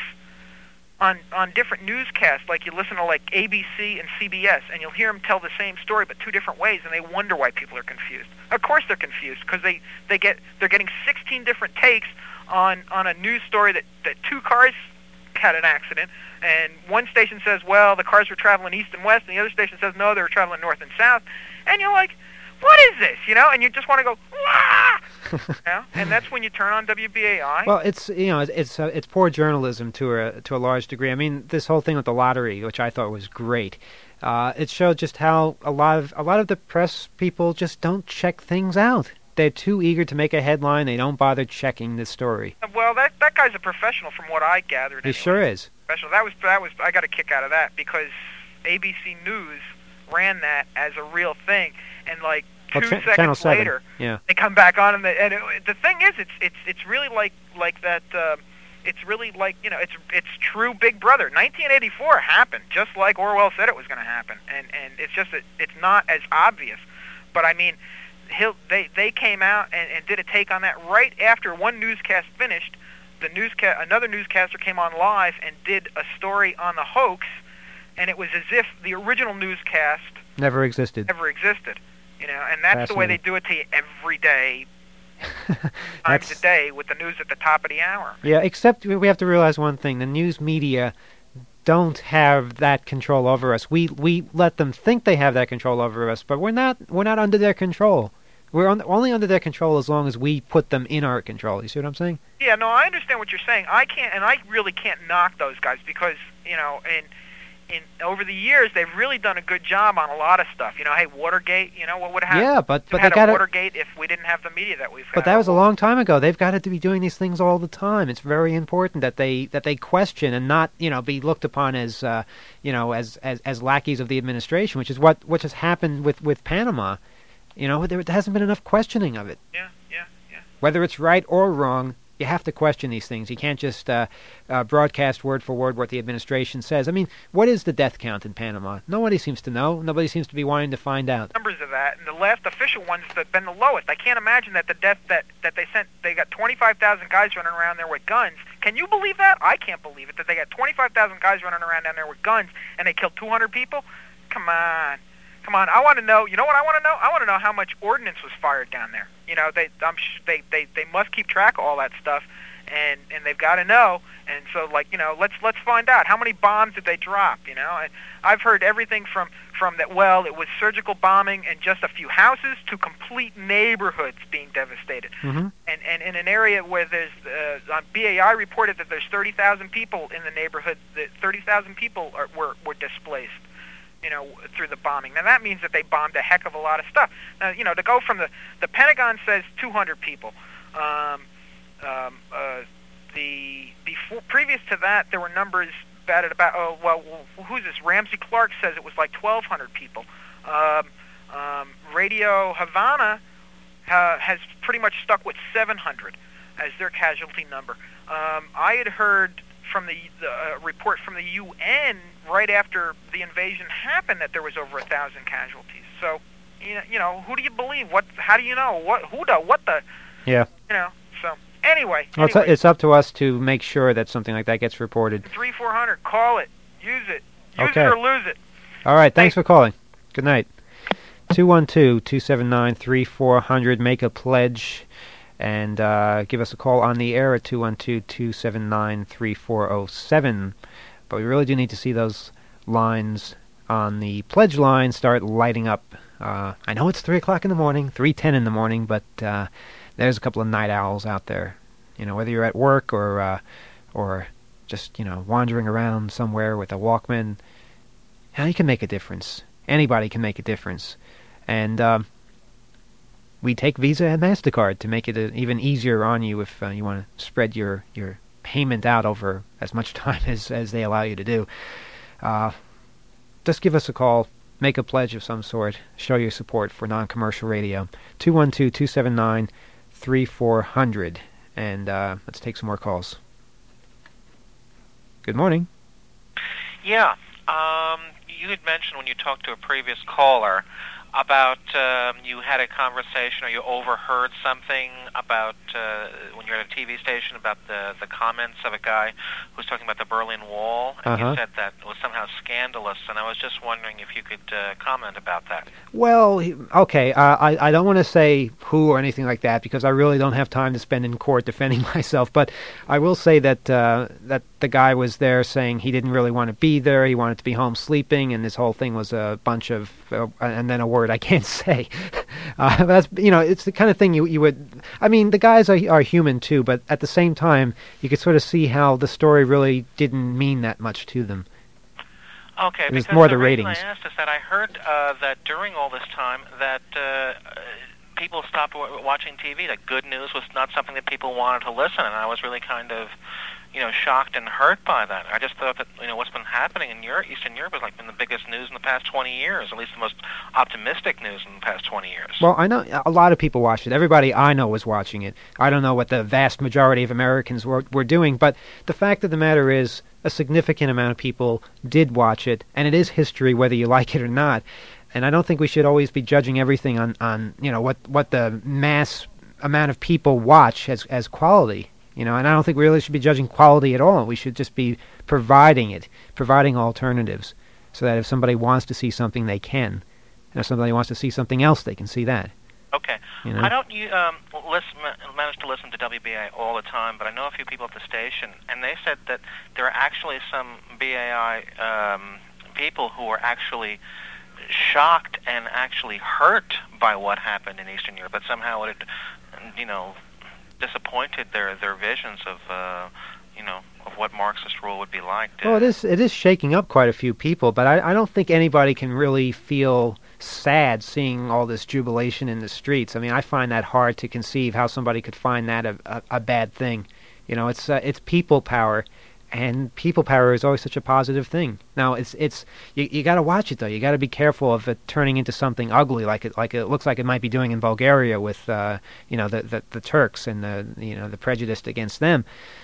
on on different newscasts. Like you listen to like A B C and C B S, and you'll hear them tell the same story but two different ways, and they wonder why people are confused. Of course, they're confused because they they get they're getting sixteen different takes on on a news story that that two cars had an accident, and one station says, well, the cars were traveling east and west, and the other station says, no, they were traveling north and south, and you're like, what is this, you know, and you just want to go, ah! You know? And that's when you turn on W B A I. Well, it's you know it's it's, uh, it's poor journalism to a to a large degree. I mean, this whole thing with the lottery, which I thought was great, uh, it showed just how a lot of a lot of the press people just don't check things out. They're too eager to make a headline. They don't bother checking the story. Well, that that guy's a professional, from what I gathered. He anyway. sure is. Professional. That was that was I got a kick out of that because A B C News ran that as a real thing, and like two Well, cha- seconds Channel seven. later, Yeah. they come back on, and, the, and it, the thing is, it's it's it's really like like that. Uh, it's really like you know, it's it's true Big Brother. nineteen eighty-four happened just like Orwell said it was going to happen, and and it's just that it's not as obvious. But I mean, he'll, they they came out and, and did a take on that right after one newscast finished. The newscast, another newscaster came on live and did a story on the hoax, and it was as if the original newscast Never existed. never existed. You know, and that's the way they do it to you every day, times That's- a day, with the news at the top of the hour. Yeah, except we we have to realize one thing: the news media don't have that control over us. We we let them think they have that control over us, but we're not we're not under their control. We're on, only under their control as long as we put them in our control. You see what I'm saying? Yeah, no, I understand what you're saying. I can't, and I really can't knock those guys because you know, and in over the years, they've really done a good job on a lot of stuff. You know, hey, Watergate. You know what would have Yeah, but but they had a got Watergate if we didn't have the media that we've But had. that was a long time ago. They've got to be doing these things all the time. It's very important that they that they question and not, you know, be looked upon as, uh, you know, as, as as lackeys of the administration, which is what which has happened with, with Panama. You know, there hasn't been enough questioning of it. Yeah, yeah, yeah. Whether it's right or wrong, you have to question these things. You can't just uh, uh, broadcast word for word what the administration says. I mean, what is the death count in Panama? Nobody seems to know. Nobody seems to be wanting to find out. Numbers of that, and the last official ones have been the lowest. I can't imagine that the death that, that they sent, they got twenty-five thousand guys running around there with guns. Can you believe that? I can't believe it, that they got twenty-five thousand guys running around down there with guns, and they killed two hundred people? Come on. Come on, I want to know, you know what I want to know? I want to know how much ordnance was fired down there. You know, they I'm sh- they, they they must keep track of all that stuff, and and they've got to know. And so, like, you know, let's let's find out how many bombs did they drop. You know, and I've heard everything from from that. Well, it was surgical bombing and just a few houses to complete neighborhoods being devastated. Mm-hmm. And and in an area where there's uh, B A I reported that there's thirty thousand people in the neighborhood. That thirty thousand people are, were were displaced. You know, through the bombing. Now that means that they bombed a heck of a lot of stuff. Now, you know, to go from the the Pentagon says two hundred people. Um, um, uh, the before previous to that, there were numbers batted about. Oh well, who's this? Ramsey Clark says it was like twelve hundred people. Um, um, Radio Havana uh, has pretty much stuck with seven hundred as their casualty number. Um, I had heard from the, the uh, report from the U N right after the invasion happened that there was over a thousand casualties. So, you know, you know, who do you believe? What? How do you know? What? Who the? What the? Yeah. You know. So anyway, well, anyway it's, it's up to us to make sure that something like that gets reported. Three four hundred. Call it. Use it. Use Okay. it or lose it. All right. Thanks Thanks. for calling. Good night. two one two, two seven nine, three four zero zero. Make a pledge. And uh, give us a call on the air at two one two, two seven nine, three four zero seven. But we really do need to see those lines on the pledge line start lighting up. Uh, I know it's three o'clock in the morning, three ten in the morning, but uh, there's a couple of night owls out there. You know, whether you're at work or uh, or just, you know, wandering around somewhere with a Walkman, you know, you can make a difference. Anybody can make a difference. And Um, we take Visa and MasterCard to make it uh, even easier on you if uh, you want to spread your, your payment out over as much time as, as they allow you to do. Uh, just give us a call, make a pledge of some sort, show your support for non-commercial radio. two one two, two seven nine, three four zero zero. And uh, let's take some more calls. Good morning. Yeah, um, you had mentioned when you talked to a previous caller about um, you had a conversation or you overheard something about uh, when you're at a T V station about the, the comments of a guy who was talking about the Berlin Wall, and Uh-huh. you said that it was somehow scandalous, and I was just wondering if you could uh, comment about that. Well, he- okay, uh, I, I don't want to say who or anything like that because I really don't have time to spend in court defending myself, but I will say that uh, that the guy was there saying he didn't really want to be there, he wanted to be home sleeping, and this whole thing was a bunch of, uh, and then a word I can't say. uh, that's, you know, it's the kind of thing you, you would, I mean, the guys are, are human too, but at the same time, you could sort of see how the story really didn't mean that much to them. Okay, It was because more the the reason ratings. I asked is that I heard uh, that during all this time that uh, uh, people stopped w- watching T V, that good news was not something that people wanted to listen, and I was really kind of, you know, shocked and hurt by that. I just thought that, you know, what's been happening in Europe, Eastern Europe has like been the biggest news in the past twenty years, at least the most optimistic news in the past twenty years. Well, I know a lot of people watched it. Everybody I know was watching it. I don't know what the vast majority of Americans were, were doing, but the fact of the matter is a significant amount of people did watch it, and it is history whether you like it or not. And I don't think we should always be judging everything on, on you know, what, what the mass amount of people watch as, as quality. You know, and I don't think we really should be judging quality at all. We should just be providing it, providing alternatives, so that if somebody wants to see something, they can. And if somebody wants to see something else, they can see that. Okay. You know? I don't you, um, listen, manage to listen to W B A all the time, but I know a few people at the station, and they said that there are actually some B A I um, people who are actually shocked and actually hurt by what happened in Eastern Europe, but somehow it, you know, disappointed their their visions of, uh, you know, of what Marxist rule would be like. Well, it is it is shaking up quite a few people, but I, I don't think anybody can really feel sad seeing all this jubilation in the streets. I mean, I find that hard to conceive how somebody could find that a, a, a bad thing. You know, it's uh, it's people power, and people power is always such a positive thing. Now, it's it's you, you got to watch it though. You got to be careful of it turning into something ugly, like it like it looks like it might be doing in Bulgaria with uh, you know the, the the Turks and the you know the prejudice against them.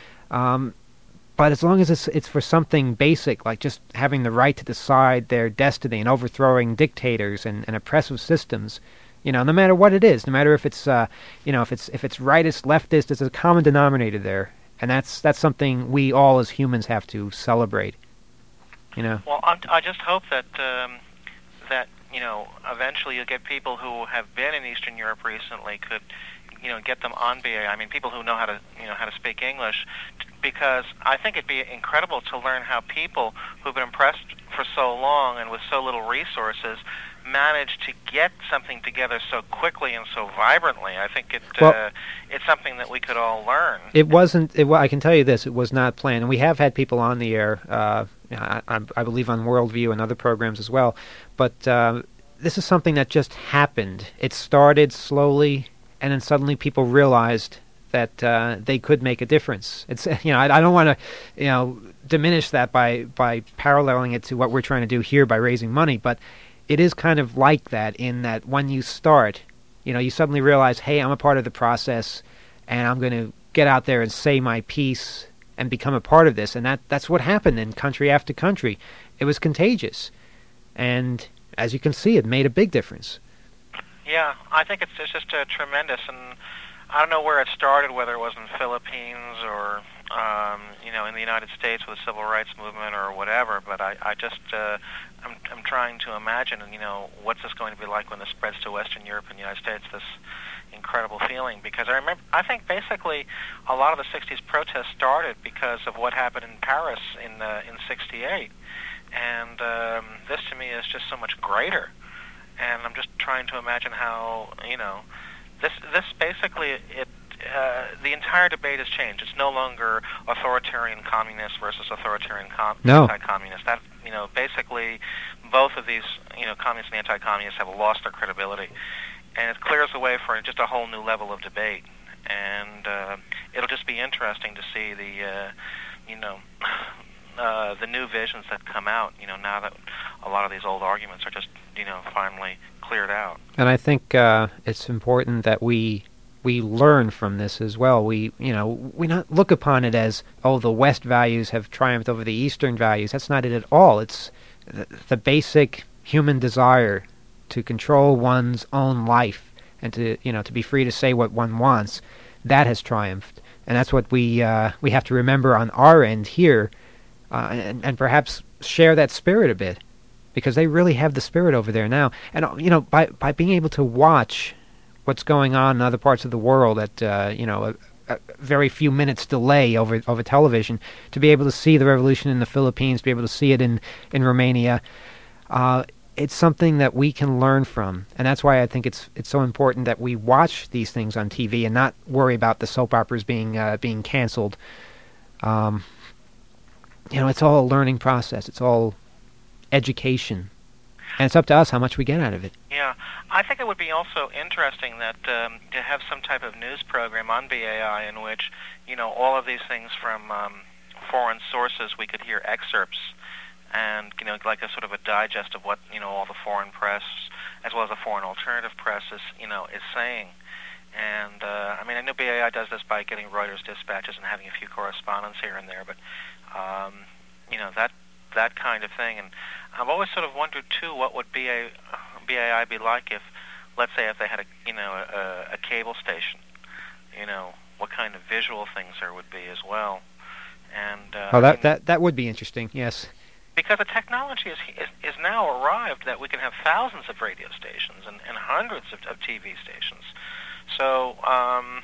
Um, But as long as it's it's for something basic, like just having the right to decide their destiny and overthrowing dictators and, and oppressive systems, you know, no matter what it is, no matter if it's uh, you know, if it's if it's rightist, leftist, there's a common denominator there, and that's that's something we all as humans have to celebrate. You know. Well, I, I just hope that um, that you know eventually you'll get people who have been in Eastern Europe recently could. You know, get them on B A I. I mean, people who know how to, you know, how to speak English, because I think it'd be incredible to learn how people who've been impressed for so long and with so little resources manage to get something together so quickly and so vibrantly. I think it well, uh, it's something that we could all learn. It wasn't. It, I can tell you this: it was not planned. And we have had people on the air. Uh, I, I believe on Worldview and other programs as well. But uh, this is something that just happened. It started slowly. And then suddenly people realized that uh, they could make a difference. It's you know I, I don't want to you know diminish that by by paralleling it to what we're trying to do here by raising money, but it is kind of like that in that when you start, you know, you suddenly realize, hey, I'm a part of the process, and I'm going to get out there and say my piece and become a part of this. And that that's what happened in country after country. It was contagious, and as you can see, it made a big difference. Yeah, I think it's, it's just uh, tremendous, and I don't know where it started, whether it was in the Philippines or, um, you know, in the United States with the civil rights movement or whatever, but I, I just, uh, I'm, I'm trying to imagine, you know, what's this going to be like when this spreads to Western Europe and the United States, this incredible feeling, because I remember, I think basically a lot of the sixties protests started because of what happened in Paris in, uh, in sixty-eight, and um, this to me is just so much greater. And I'm just trying to imagine how, you know, this this basically, it uh, the entire debate has changed. It's no longer authoritarian communist versus authoritarian com- no. anti-communist. That, you know, basically both of these, you know, communists and anti-communists have lost their credibility. And it clears the way for just a whole new level of debate. And uh, it'll just be interesting to see the, uh, you know... Uh, the new visions that come out, you know, now that a lot of these old arguments are just, you know, finally cleared out. And I think uh, it's important that we we learn from this as well. We, you know, we not look upon it as, oh, the West values have triumphed over the Eastern values. That's not it at all. It's the, the basic human desire to control one's own life and to, you know, to be free to say what one wants. That has triumphed, and that's what we uh, we have to remember on our end here. Uh, and, and perhaps share that spirit a bit, because they really have the spirit over there now. And you know, by by being able to watch what's going on in other parts of the world at uh, you know a, a very few minutes delay over over television, to be able to see the revolution in the Philippines, to be able to see it in in Romania, uh, it's something that we can learn from. And that's why I think it's it's so important that we watch these things on T V and not worry about the soap operas being uh, being canceled. Um, You know, it's all a learning process. It's all education. And it's up to us how much we get out of it. Yeah. I think it would be also interesting that um, to have some type of news program on B A I in which, you know, all of these things from um, foreign sources, we could hear excerpts and, you know, like a sort of a digest of what, you know, all the foreign press, as well as the foreign alternative press is, you know, is saying. And, uh, I mean, I know B A I does this by getting Reuters dispatches and having a few correspondents here and there, but Um, you know, that that kind of thing. And I've always sort of wondered, too, what would B A I be like if, let's say, if they had a, you know, a, a cable station, you know, what kind of visual things there would be as well. And uh, Oh, that, I mean, that, that would be interesting, yes. Because the technology is, is, is now arrived that we can have thousands of radio stations and, and hundreds of, of T V stations. So, um,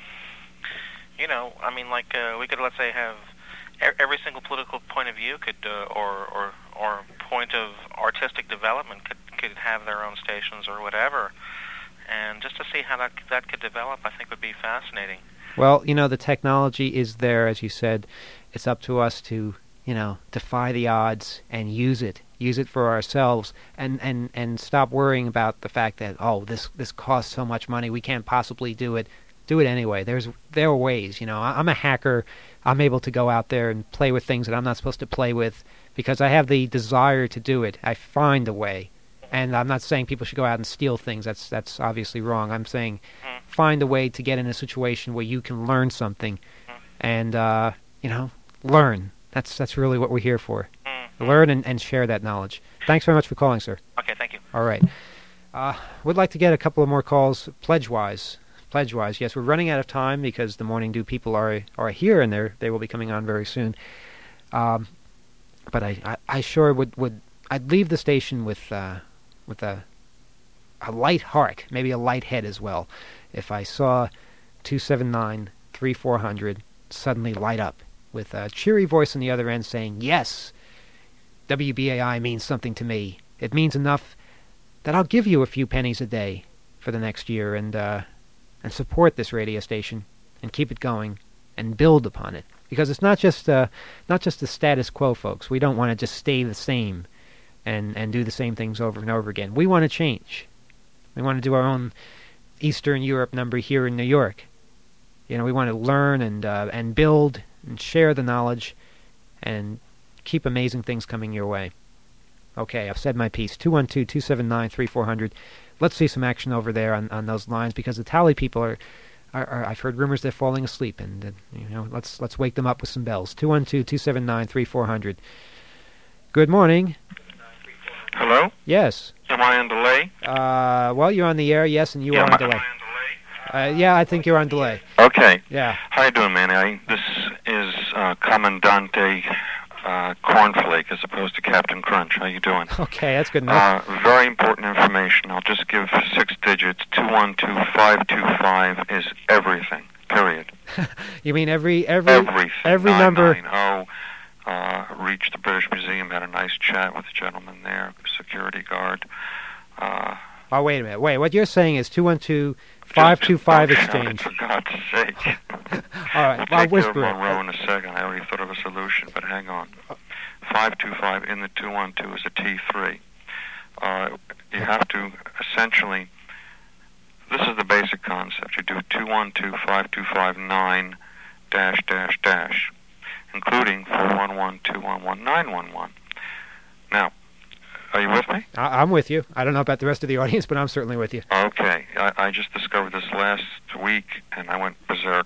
you know, I mean, like, uh, we could, let's say, have every single political point of view could, uh, or, or or point of artistic development could could have their own stations or whatever, and just to see how that that could develop, I think would be fascinating. Well, you know, the technology is there, as you said, It's up to us to, you know, defy the odds and use it. Use it for ourselves, and, and, and stop worrying about the fact that, oh, this this costs so much money, we can't possibly do it. Do it anyway. There's there are ways, you know. I, I'm a hacker. I'm able to go out there and play with things that I'm not supposed to play with because I have the desire to do it. I find a way. And I'm not saying people should go out and steal things. That's that's obviously wrong. I'm saying find a way to get in a situation where you can learn something and, uh, you know, learn. That's that's really what we're here for. Learn and, and share that knowledge. Thanks very much for calling, sir. Okay, thank you. All right. Uh, would like to get a couple of more calls pledge-wise. Pledge-wise, yes. We're running out of time because the Morning Dew people are are here and they're, they will be coming on very soon. Um, but I, I, I sure would, would I'd leave the station with uh, with a a light heart, maybe a light head as well, if I saw two seven nine, three four zero zero suddenly light up with a cheery voice on the other end saying, yes, W B A I means something to me. It means enough that I'll give you a few pennies a day for the next year and uh, and support this radio station and keep it going and build upon it. Because it's not just uh, not just the status quo, folks. We don't want to just stay the same and, and do the same things over and over again. We want to change. We want to do our own Eastern Europe number here in New York. You know, we want to learn and uh, and build and share the knowledge and keep amazing things coming your way. Okay, I've said my piece. two one two, two seven nine, three four zero zero. Let's see some action over there on, on those lines because the tally people are, are, are I've heard rumors they're falling asleep, and uh, you know, let's let's wake them up with some bells. two one two, two seven nine, three four zero zero. Good morning. Hello? Yes. Am I on delay? Uh, well, you're on the air, yes, and you yeah, are on am delay. I Uh, yeah, I think you're on delay. Okay. Yeah. How you doing, man? I, this is uh, Commandante uh, Cornflake as opposed to Captain Crunch. How you doing? Okay, that's good enough. Uh, very important information. I'll just give six digits. two one two, five two five is everything, period. You mean every every everything. every nine number? nine zero. Uh, reached the British Museum, had a nice chat with the gentleman there, security guard. Uh, oh, wait a minute. Wait, what you're saying is two one two, five two five Just exchange. For God's sake. All right, we'll I'll take whisper care it. of Monroe in a second. I already thought of a solution, but hang on. five two five in the two one two is a T three. Uh, you have to essentially, this is the basic concept. You do two one two, five two five, nine dash dash dash, including four one one, two one one, nine one one. Now, are you with me? I- I'm with you. I don't know about the rest of the audience, but I'm certainly with you. Okay. I, I just discovered this last week, and I went berserk.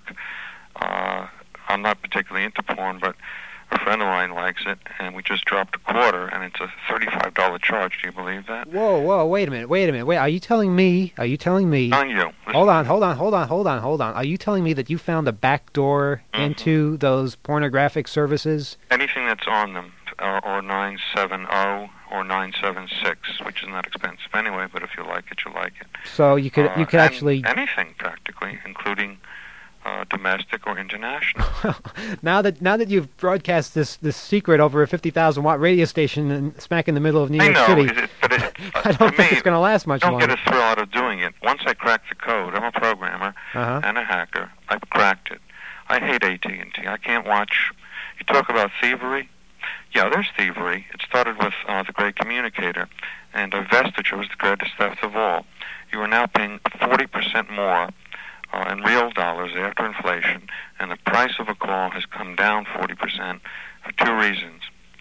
Uh, I'm not particularly into porn, but a friend of mine likes it, and we just dropped a quarter, and it's a thirty-five dollars charge. Do you believe that? Whoa, whoa, wait a minute, wait a minute. Wait, are you telling me, are you telling me... On you. Listen. Hold on, hold on, hold on, hold on, hold on. Are you telling me that you found a back door Mm-hmm. into those pornographic services? Anything that's on them, or, or nine seven zero or nine seven six, which is not expensive anyway, but if you like it, you like it. So you could Uh, you could and actually... anything, practically, including uh, domestic or international. now that now that you've broadcast this, this secret over a fifty thousand watt radio station in, smack in the middle of New I York know, City, it, but it, uh, I don't to think me, it's going to last much don't longer. get a thrill out of doing it. Once I cracked the code, I'm a programmer Uh-huh. and a hacker. I've cracked it. I hate A T and T. I can't watch. You talk about thievery. Yeah, there's thievery. It started with uh, the Great Communicator, and divestiture was the greatest theft of all. You are now paying forty percent more uh, in real dollars after inflation, and the price of a call has come down forty percent for two reasons.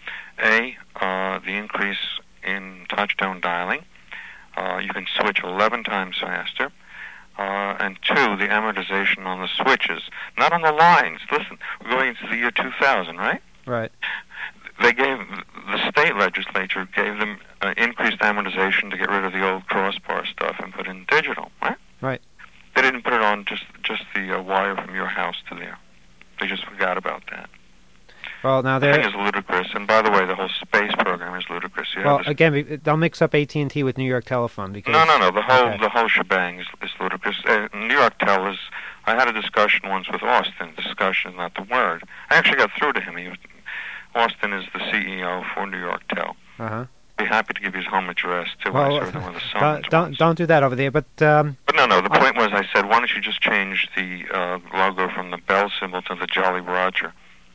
A, uh, the increase in touchtone dialing. Uh, you can switch eleven times faster. Uh, and two, the amortization on the switches, not on the lines. Listen, we're going into the year two thousand, right? Right. They gave, the state legislature gave them uh, increased amortization to get rid of the old crossbar stuff and put in digital, right? Right. They didn't put it on just just the uh, wire from your house to there. They just forgot about that. Well, now The thing there... is ludicrous, and by the way, the whole space program is ludicrous. You Well, have this- again, we- they'll mix up A T and T with New York Telephone because... No, no, no. The whole Okay. the whole shebang is, is ludicrous. Uh, New York Tel is. I had a discussion once with Austin. Discussion is not the word. I actually got through to him. He was, Austin is the C E O for New York Tel. Uh-huh. Be happy to give you his home address too. Well, I served him with a don't, summons don't, once. don't do that over there, but... Um, But no, no. The point was, I said, why don't you just change the uh, logo from the bell symbol to the Jolly Roger?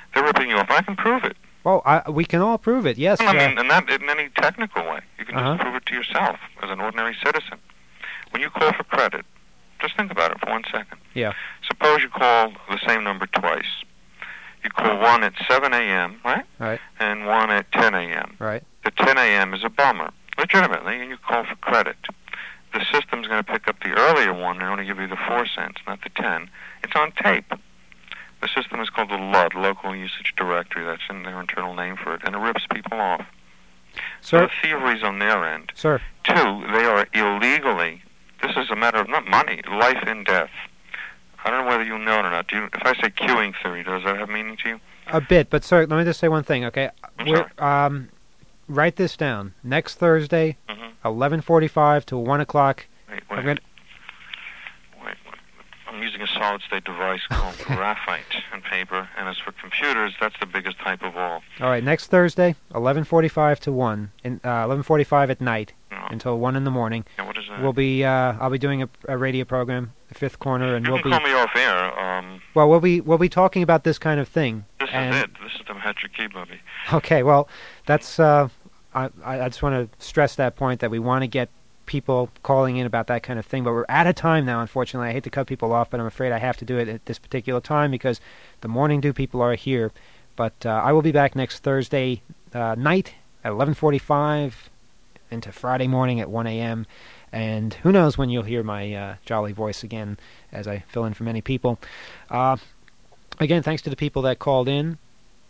They're ripping you off. I can prove it. Well, I, we can all prove it. Yes. I uh, mean, and not in any technical way. You can Uh-huh. just prove it to yourself as an ordinary citizen. When you call for credit, just think about it for one second. Yeah. Suppose you call the same number twice. You call one at seven a.m., right? Right. And one at ten a.m. Right. The ten a.m. is a bummer, legitimately, and you call for credit. The system's going to pick up the earlier one and only give you the four cents, not the ten. It's on tape. The system is called the L U D, Local Usage Directory. That's in their internal name for it, and it rips people off. So Sir. the thievery's on their end. Sir. Two, they are illegally, this is a matter of not money, life and death. I don't know whether you know it or not. Do you, if I say queuing theory, does that have meaning to you? A bit, but sir, let me just say one thing, okay? I'm We're, um, write this down. Next Thursday, Mm-hmm. eleven forty-five to one o'clock. Wait, I'm wait. gonna- Wait, wait. I'm using a solid-state device called graphite and paper, and as for computers, that's the biggest type of all. All right, next Thursday, eleven forty-five to one, in, uh, eleven forty-five at night No. until one in the morning. Yeah, what is that? We'll be, uh, I'll be doing a, a radio program, The Fifth Corner, and you we'll can be, call me off air. Um, well, we'll be, we'll be talking about this kind of thing. this and, is it. This is the Metric Key, Bubby. Okay, well, that's, uh, I, I just want to stress that point that we want to get people calling in about that kind of thing, but we're out of time now, unfortunately. I hate to cut people off, but I'm afraid I have to do it at this particular time because the Morning Dew people are here. But uh, I will be back next Thursday uh, night at eleven forty-five into Friday morning at one a.m. And who knows when you'll hear my uh, jolly voice again as I fill in for many people. Uh, again, thanks to the people that called in.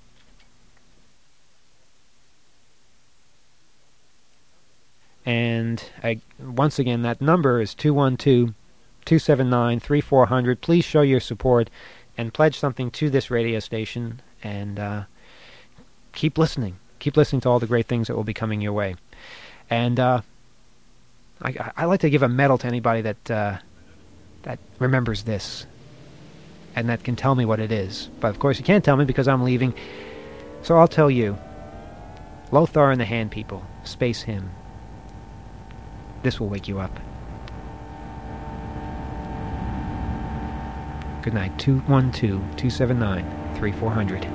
And I, once again, that number is two one two, two seven nine, three four zero zero. Please show your support and pledge something to this radio station. And uh, keep listening. Keep listening to all the great things that will be coming your way. And uh, I, I like to give a medal to anybody that uh, that remembers this and that can tell me what it is. But of course, you can't tell me because I'm leaving. So I'll tell you. Lothar and the Hand People, Space Hymn. This will wake you up. Good night. two one two, two seven nine, three four zero zero.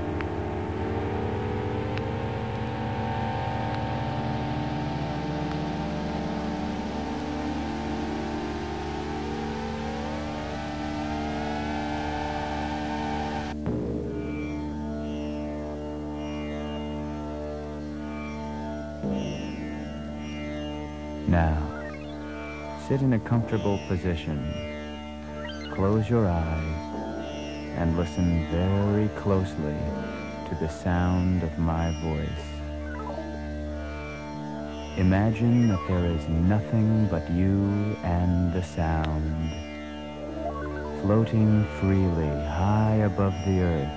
Now, sit in a comfortable position. Close your eyes and listen very closely to the sound of my voice. Imagine that there is nothing but you and the sound, floating freely high above the earth.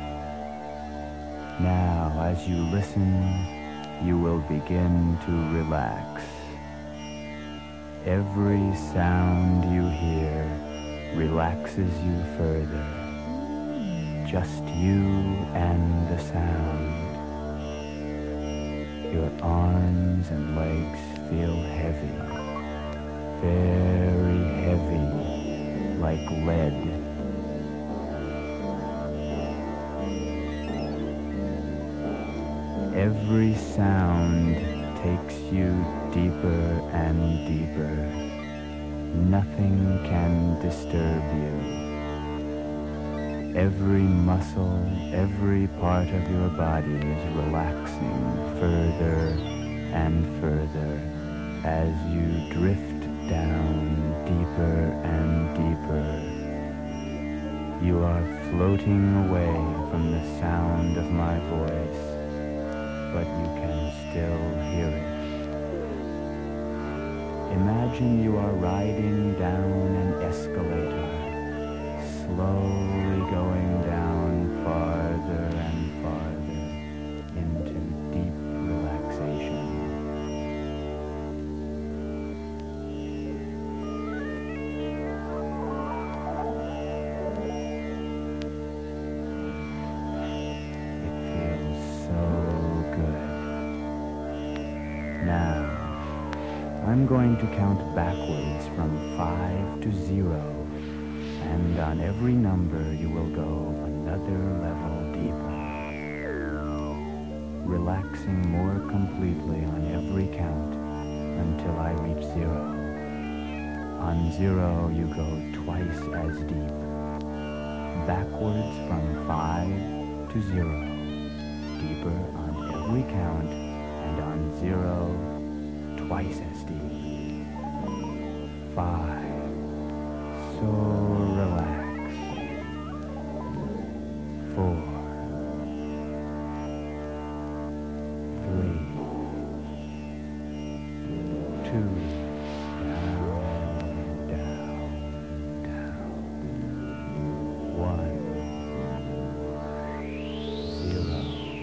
Now, as you listen, you will begin to relax. Every sound you hear relaxes you further. Just you and the sound. Your arms and legs feel heavy, very heavy, like lead. Every sound takes you deeper and deeper. Nothing can disturb you. Every muscle, every part of your body is relaxing further and further as you drift down deeper and deeper. You are floating away from the sound of my voice, but you can still hear it. Imagine you are riding down an escalator, slowly going down farther and farther into deep relaxation. It feels so good. Now, I'm going to count backwards from five to zero, and on every number you will go another level deeper. relaxing more completely on every count until I reach zero. On zero, you go twice as deep, backwards from five to zero, deeper on every count, and on zero, twice as deep. Five, so relaxed. Four, three, two, down, down, down, one, zero,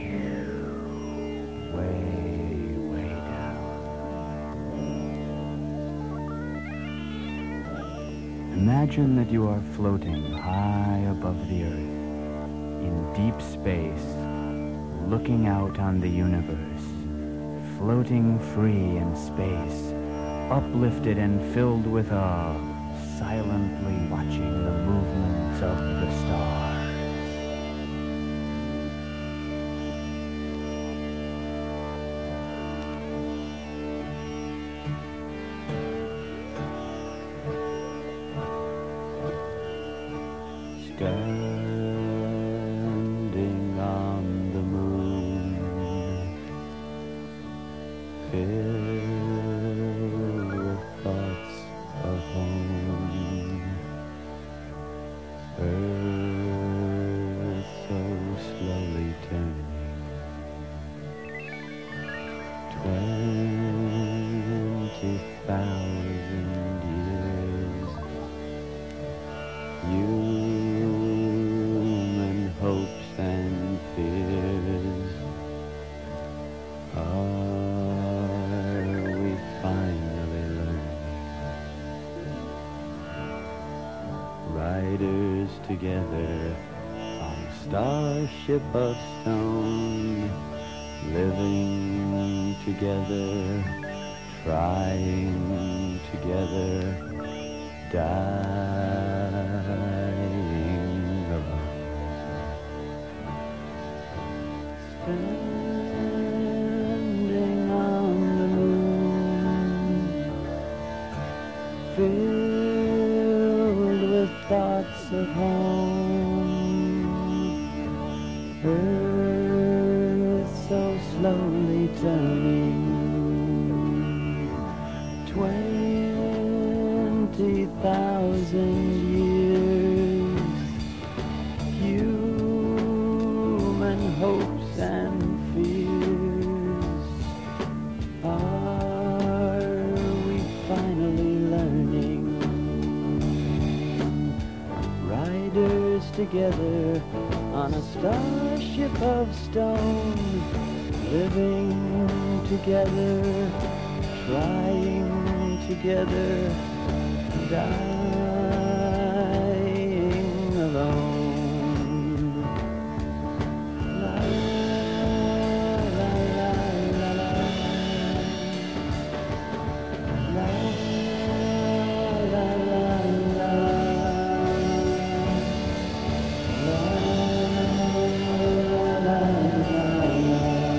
way, way down. Imagine that you are floating high above the earth, in deep space, looking out on the universe, floating free in space, uplifted and filled with awe, silently watching the movements of the stars. Standing on the moon, filled with thoughts of home, earth so slowly turning, twenty thousand years, human hopes and fears. Are we finally learning? Riders together on a starship of stone, living together, trying together, dying alone. Standing on the moon, filled with thoughts of home, earth so slowly turning, twenty thousand years, human hopes and fears. Are we finally learning? Riders together on a starship of stone, living together, trying together, dying alone. La la la la la. La la la la. La la la la.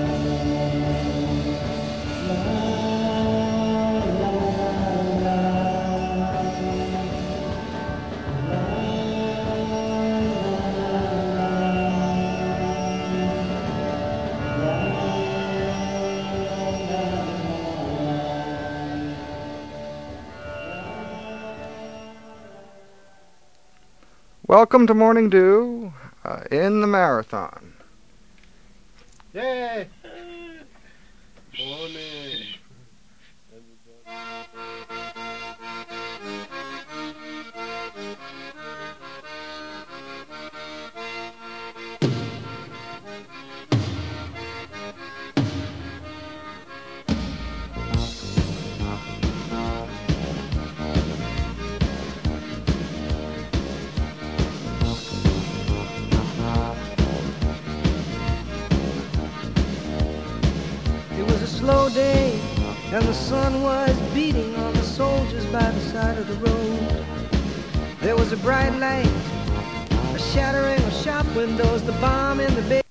Welcome to Morning Dew uh, in the marathon. Yay! Morning. Slow day, and the sun was beating on the soldiers by the side of the road. There was a bright light, a shattering of shop windows, the bomb in the bay.